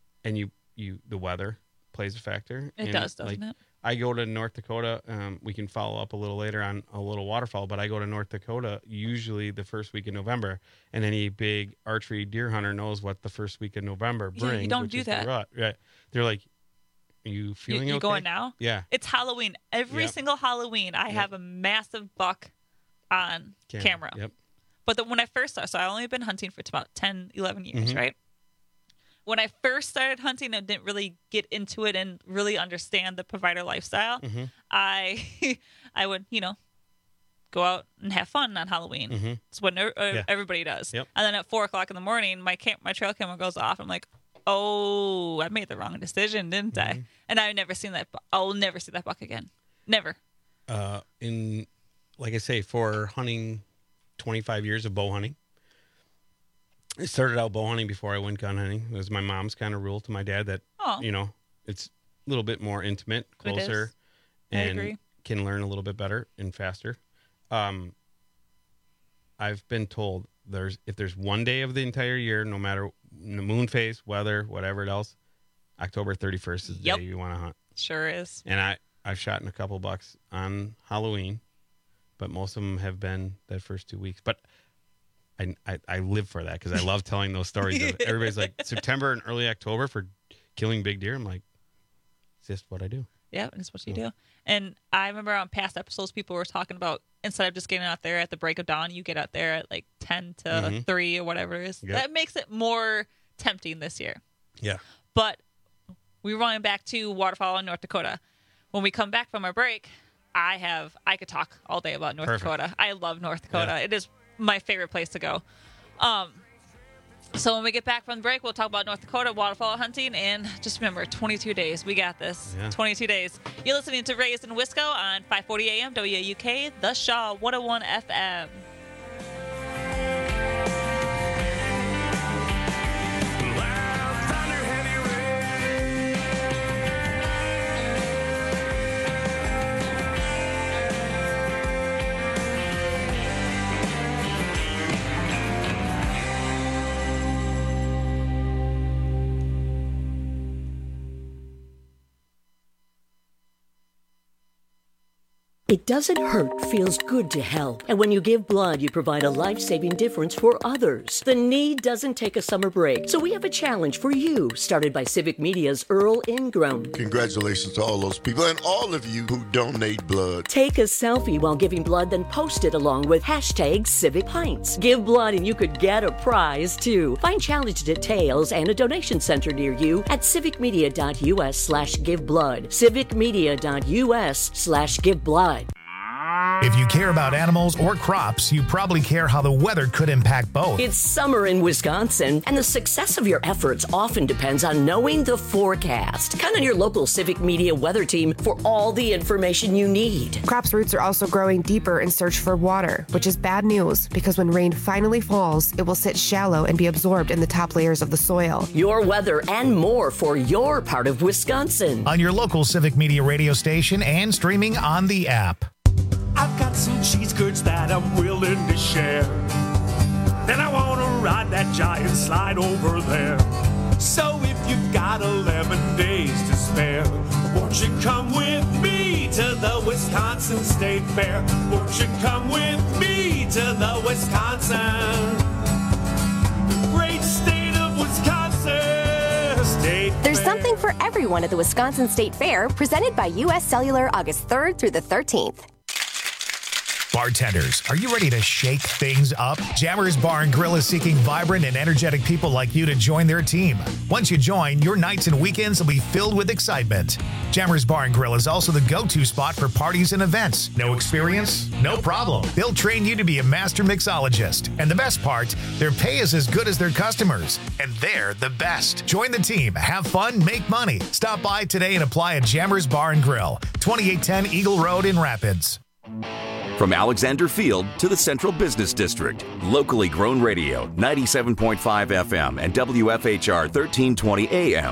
the weather plays a factor. It does, doesn't it? I go to North Dakota. We can follow up a little later on a little waterfowl, but I go to North Dakota usually the first week of November, and any big archery deer hunter knows what the first week of November brings. Yeah, you don't which do is the that. rut. Right? They're like, "Are you feeling You okay?" going now? Yeah. It's Halloween. Every Yep. single Halloween, I have a massive buck on camera. Yep. But when I first started, so I've only been hunting for about 10, 11 years, Mhm. right? When I first started hunting, I didn't really get into it and really understand the provider lifestyle. Mhm. I would, go out and have fun on Halloween. Mhm. It's what Yeah. everybody does. Yep. And then at 4:00 in the morning, my trail camera goes off. I'm like, oh, I made the wrong decision, didn't I? And I've never seen that. I'll never see that buck again. Never. Like I say, for hunting 25 years of bow hunting. I started out bow hunting before I went gun hunting. It was my mom's kind of rule to my dad that, Oh. it's a little bit more intimate, It is. closer, I and agree. can learn a little bit better and faster. I've been told if there's one day of the entire year, no matter the moon phase, weather, whatever else, October 31st is the day you want to hunt. Sure is. And I've shot in a couple bucks on Halloween, but most of them have been that first 2 weeks. But I live for that because I love telling those stories. Everybody's like, September and early October for killing big deer. I'm like, it's just what I do. Yeah, it's what you do. And I remember on past episodes, people were talking about instead of just getting out there at the break of dawn, you get out there at like 10 to 3 or whatever it is. Yep. That makes it more tempting this year. Yeah. But we're running back to waterfowl in North Dakota. When we come back from our break, I could talk all day about North Perfect. Dakota. I love North Dakota. Yeah. It is my favorite place to go. So when we get back from the break, we'll talk about North Dakota waterfowl hunting. And just remember, 22 days. We got this. Yeah. 22 days. You're listening to Raised in Wisco on 540 AM WAUK, The Shaw 101 FM. It doesn't hurt feels good to help. And when you give blood, you provide a life-saving difference for others. The need doesn't take a summer break. So we have a challenge for you, started by Civic Media's Earl Ingram. Congratulations to all those people and all of you who donate blood. Take a selfie while giving blood, then post it along with #CivicPints. Give blood and you could get a prize, too. Find challenge details and a donation center near you at civicmedia.us/giveblood. civicmedia.us/giveblood. If you care about animals or crops, you probably care how the weather could impact both. It's summer in Wisconsin, and the success of your efforts often depends on knowing the forecast. Count on your local Civic Media weather team for all the information you need. Crops' roots are also growing deeper in search for water, which is bad news because when rain finally falls, it will sit shallow and be absorbed in the top layers of the soil. Your weather and more for your part of Wisconsin. On your local Civic Media radio station and streaming on the app. I've got some cheese curds that I'm willing to share. Then I want to ride that giant slide over there. So if you've got 11 days to spare, won't you come with me to the Wisconsin State Fair? Won't you come with me to the Wisconsin, the great state of Wisconsin State There's Fair. something for everyone at the Wisconsin State Fair, presented by U.S. Cellular August 3rd through the 13th. Bartenders, are you ready to shake things up? Jammers Bar and Grill is seeking vibrant and energetic people like you to join their team. Once you join, your nights and weekends will be filled with excitement. Jammers Bar and Grill is also the go-to spot for parties and events. No experience? No problem. They'll train you to be a master mixologist. And the best part, their pay is as good as their customers. And they're the best. Join the team, have fun, make money. Stop by today and apply at Jammers Bar and Grill, 2810 Eagle Road in Rapids. From Alexander Field to the Central Business District, locally grown radio, 97.5 FM and WFHR 1320 AM.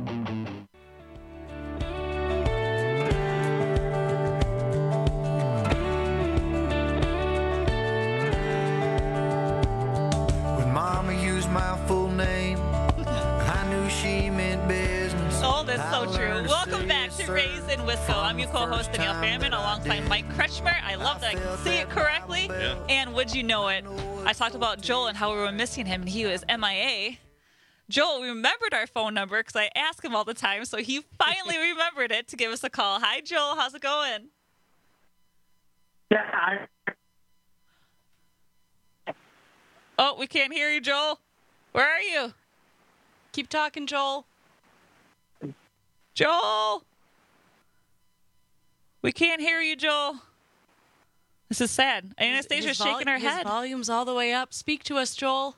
When Mama used my full name, I knew she meant business. Oh, that's so true. Welcome back to Raised in Wisco. I'm your co-host, Danielle Fairman, alongside Mike Kretschmer. I love that I can say it correctly. Yeah. And would you know it, I talked about Joel and how we were missing him, and he was MIA. Joel remembered our phone number because I ask him all the time, so he finally remembered it to give us a call. Hi, Joel. How's it going? Yeah. Oh, we can't hear you, Joel. Where are you? Keep talking, Joel. Joel! We can't hear you, Joel. This is sad. Anastasia's shaking her head. His volume's all the way up. Speak to us, Joel.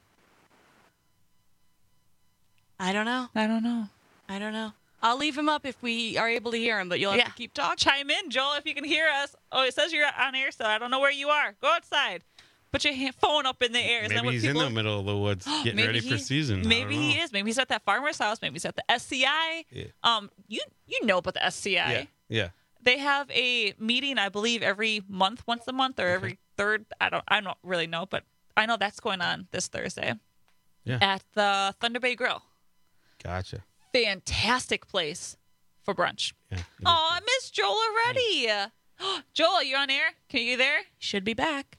I don't know. I'll leave him up if we are able to hear him, but you'll have to keep talking. Chime in, Joel, if you can hear us. Oh, it says you're on air, so I don't know where you are. Go outside. Put your phone up in the air. Maybe he's in the middle of the woods getting ready for season. Maybe he is. Maybe he's at that farmer's house. Maybe he's at the SCI. Yeah. You know about the SCI. Yeah. They have a meeting, I believe, every month, once a month, or every third. I don't really know, but I know that's going on this Thursday. Yeah. At the Thunder Bay Grill. Gotcha. Fantastic place for brunch. Yeah. Oh, I missed Joel already. Joel, you on air? Are you there? Should be back.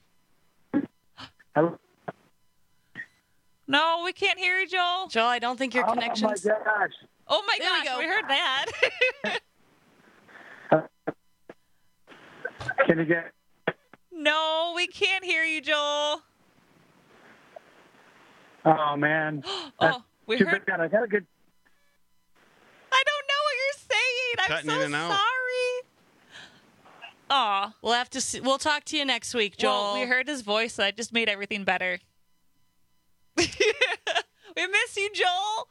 No, we can't hear you, Joel. Joel, I don't think your connection's... Oh, my gosh. Oh, my There we gosh, go. we heard that. Can you get... No, we can't hear you, Joel. Oh, man. Oh, we Too heard... bad. I got a good... I don't know what you're saying. I'm Cutting so in and out. sorry. Aw. We'll have to see. We'll talk to you next week, Joel. Well, we heard his voice, so that just made everything better. We miss you, Joel.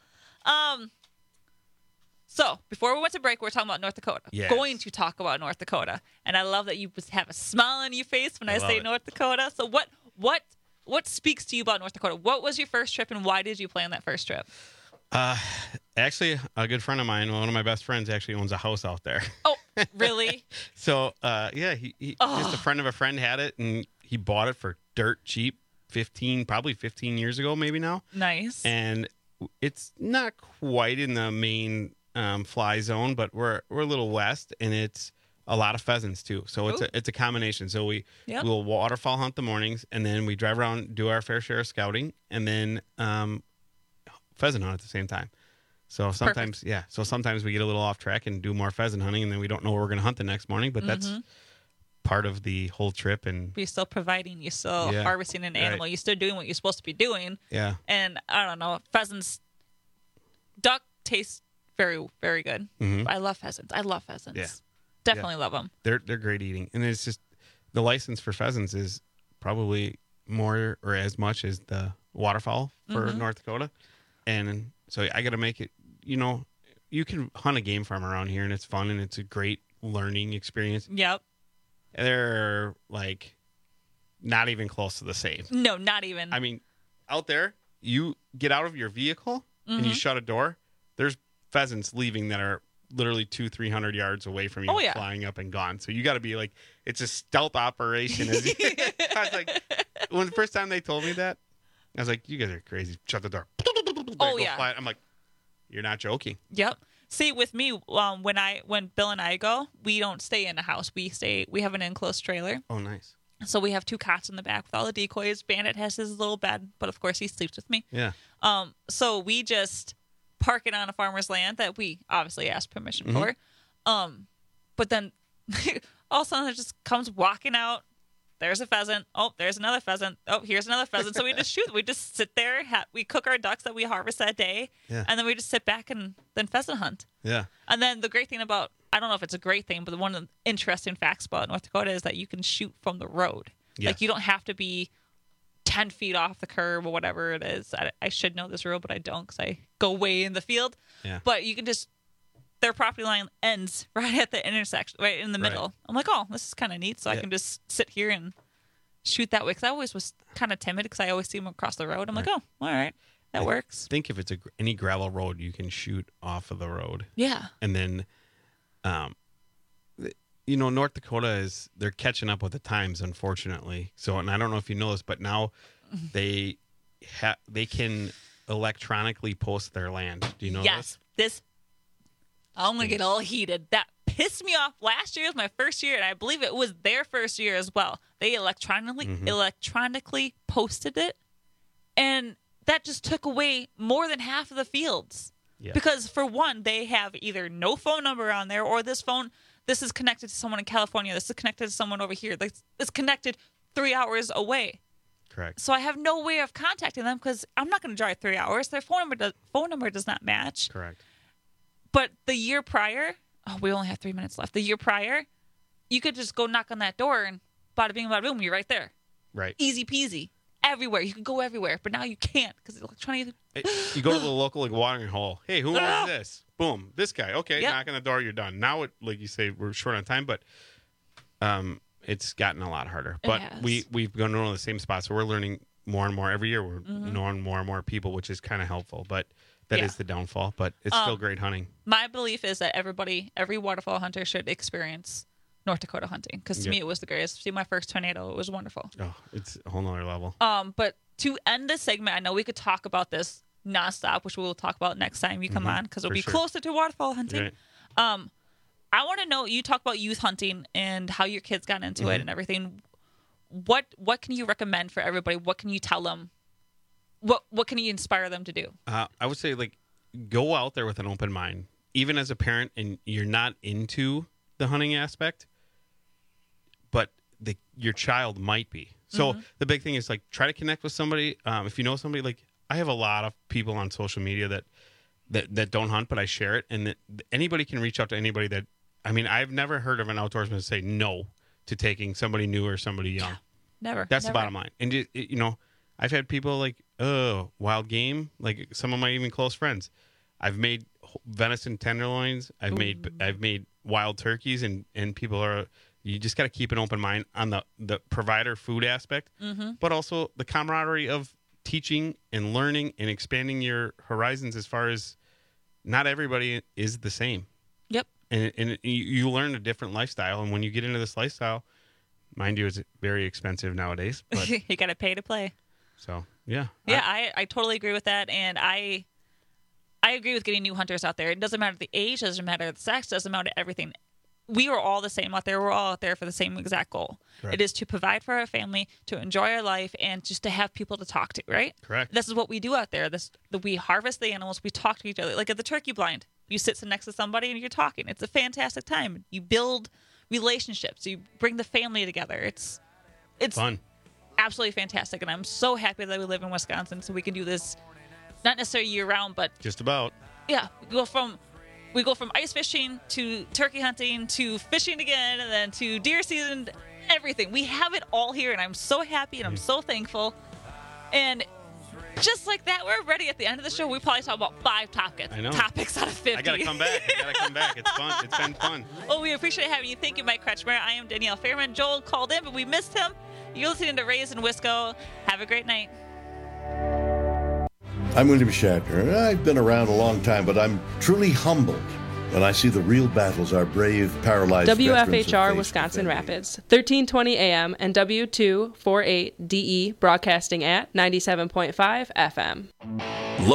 So, before we went to break, we were talking about North Dakota. Yes. Going to talk about North Dakota. And I love that you have a smile on your face when I say love it. North Dakota. So what speaks to you about North Dakota? What was your first trip, and why did you plan that first trip? Actually, a good friend of mine, one of my best friends, actually owns a house out there. Oh, really? So, he just a friend of a friend had it, and he bought it for dirt cheap, probably 15 years ago, maybe now. Nice. And it's not quite in the main fly zone, but we're a little west, and it's a lot of pheasants too. So it's a combination. So we'll waterfowl hunt the mornings, and then we drive around, do our fair share of scouting, and then pheasant hunt at the same time. So sometimes, sometimes we get a little off track and do more pheasant hunting, and then we don't know where we're going to hunt the next morning. But that's part of the whole trip. And you're still providing, you're still harvesting an animal, you're still doing what you're supposed to be doing. Yeah. And I don't know, duck tastes very, very good. I love pheasants. Yeah. Definitely love them. They're great eating, and it's just the license for pheasants is probably more or as much as the waterfowl for North Dakota, and so I got to make it. You can hunt a game farm around here, and it's fun, and it's a great learning experience. Yep. They're like not even close to the same. No, not even. I mean, out there, you get out of your vehicle and you shut a door. There's pheasants leaving that are literally 200-300 yards away from you, flying up and gone. So you got to be like, it's a stealth operation. I was like, when the first time they told me that, I was like, you guys are crazy. Shut the door. Fly. I'm like, you're not joking. Yep. See, with me, when Bill and I go, we don't stay in a house. We have an enclosed trailer. Oh, nice. So we have 2 cots in the back with all the decoys. Bandit has his little bed, but of course he sleeps with me. Yeah. So we just park it on a farmer's land that we obviously asked permission for. But then all of a sudden it just comes walking out. There's a pheasant. Oh, there's another pheasant. Oh, here's another pheasant. So we just shoot. We just sit there. We cook our ducks that we harvest that day. Yeah. And then we just sit back and then pheasant hunt. Yeah. And then the great thing about, I don't know if it's a great thing, but one of the interesting facts about North Dakota is that you can shoot from the road. Yes. Like you don't have to be 10 feet off the curb or whatever it is. I should know this rule, but I don't because I go way in the field. Yeah. But you can just, their property line ends right at the intersection, right in the middle. Right. I'm like, oh, this is kind of neat. So I can just sit here and shoot that way. Because I always was kind of timid because I always see them across the road. I'm like, oh, all right, that works. I think if it's any gravel road, you can shoot off of the road. Yeah. And then, North Dakota they're catching up with the times, unfortunately. So, and I don't know if you know this, but now they can electronically post their land. Do you know this? I'm going to get all heated. That pissed me off. Last year was my first year, and I believe it was their first year as well. They electronically posted it, and that just took away more than half of the fields. Yeah. Because, for one, they have either no phone number on there, or this is connected to someone in California. This is connected to someone over here. It's connected 3 hours away. Correct. So I have no way of contacting them because I'm not going to drive 3 hours. Their phone number does not match. Correct. But the year prior, we only have 3 minutes left. The year prior, you could just go knock on that door and bada bing, bada boom, you're right there. Right. Easy peasy. Everywhere. You can go everywhere. But now you can't because electronic. You go to the local watering hole. Hey, who owns this? Boom. This guy. Okay, knock on the door, you're done. Now, like you say, we're short on time, but it's gotten a lot harder. But we've gone to one of the same spots, so we're learning more and more every year. We're knowing more and more people, which is kind of helpful. But that is the downfall. But it's still great hunting. My belief is that every waterfowl hunter should experience North Dakota hunting because to me it was the greatest. See my first tornado, it was wonderful. Oh, it's a whole nother level. But to end this segment, I know we could talk about this nonstop, which we will talk about next time you come on because it'll be closer to waterfowl hunting. Right. I want to know, you talk about youth hunting and how your kids got into it and everything. What can you recommend for everybody? What can you tell them? What can you inspire them to do? I would say go out there with an open mind. Even as a parent and you're not into the hunting aspect, but your child might be. So the big thing is try to connect with somebody. If you know somebody, I have a lot of people on social media that don't hunt, but I share it, and that anybody can reach out to anybody that. I mean, I've never heard of an outdoorsman say no to taking somebody new or somebody young. Yeah, never. That's the bottom line. And I've had people wild game, some of my even close friends. I've made venison tenderloins. I've made wild turkeys, and people are. You just got to keep an open mind on the provider food aspect, but also the camaraderie of teaching and learning and expanding your horizons as far as not everybody is the same. Yep. And you learn a different lifestyle. And when you get into this lifestyle, mind you, it's very expensive nowadays. But you got to pay to play. So, yeah. Yeah, I totally agree with that. And I agree with getting new hunters out there. It doesn't matter the age, doesn't matter the sex, doesn't matter everything. we are all the same out there. We're all out there for the same exact goal. Correct. It is to provide for our family, to enjoy our life, and just to have people to talk to, right? Correct. This is what we do out there. We harvest the animals. We talk to each other. Like at the turkey blind, you sit next to somebody and you're talking. It's a fantastic time. You build relationships. You bring the family together. It's fun. Absolutely fantastic. And I'm so happy that we live in Wisconsin so we can do this, not necessarily year-round, but... Just about. Yeah. We go from ice fishing to turkey hunting to fishing again and then to deer season, everything. We have it all here, and I'm so happy and I'm so thankful. And just like that, we're ready at the end of the show. We probably talk about 5 topics out of 50. I got to come back. It's fun. It's been fun. Well, we appreciate having you. Thank you, Mike Kretschmer. I am Danielle Fairman. Joel called in, but we missed him. You're listening to Raised in Wisco. Have a great night. I'm William Shatner. I've been around a long time, but I'm truly humbled when I see the real battles our brave, paralyzed WFHR Wisconsin Rapids, 1320 AM and W248DE broadcasting at 97.5 FM.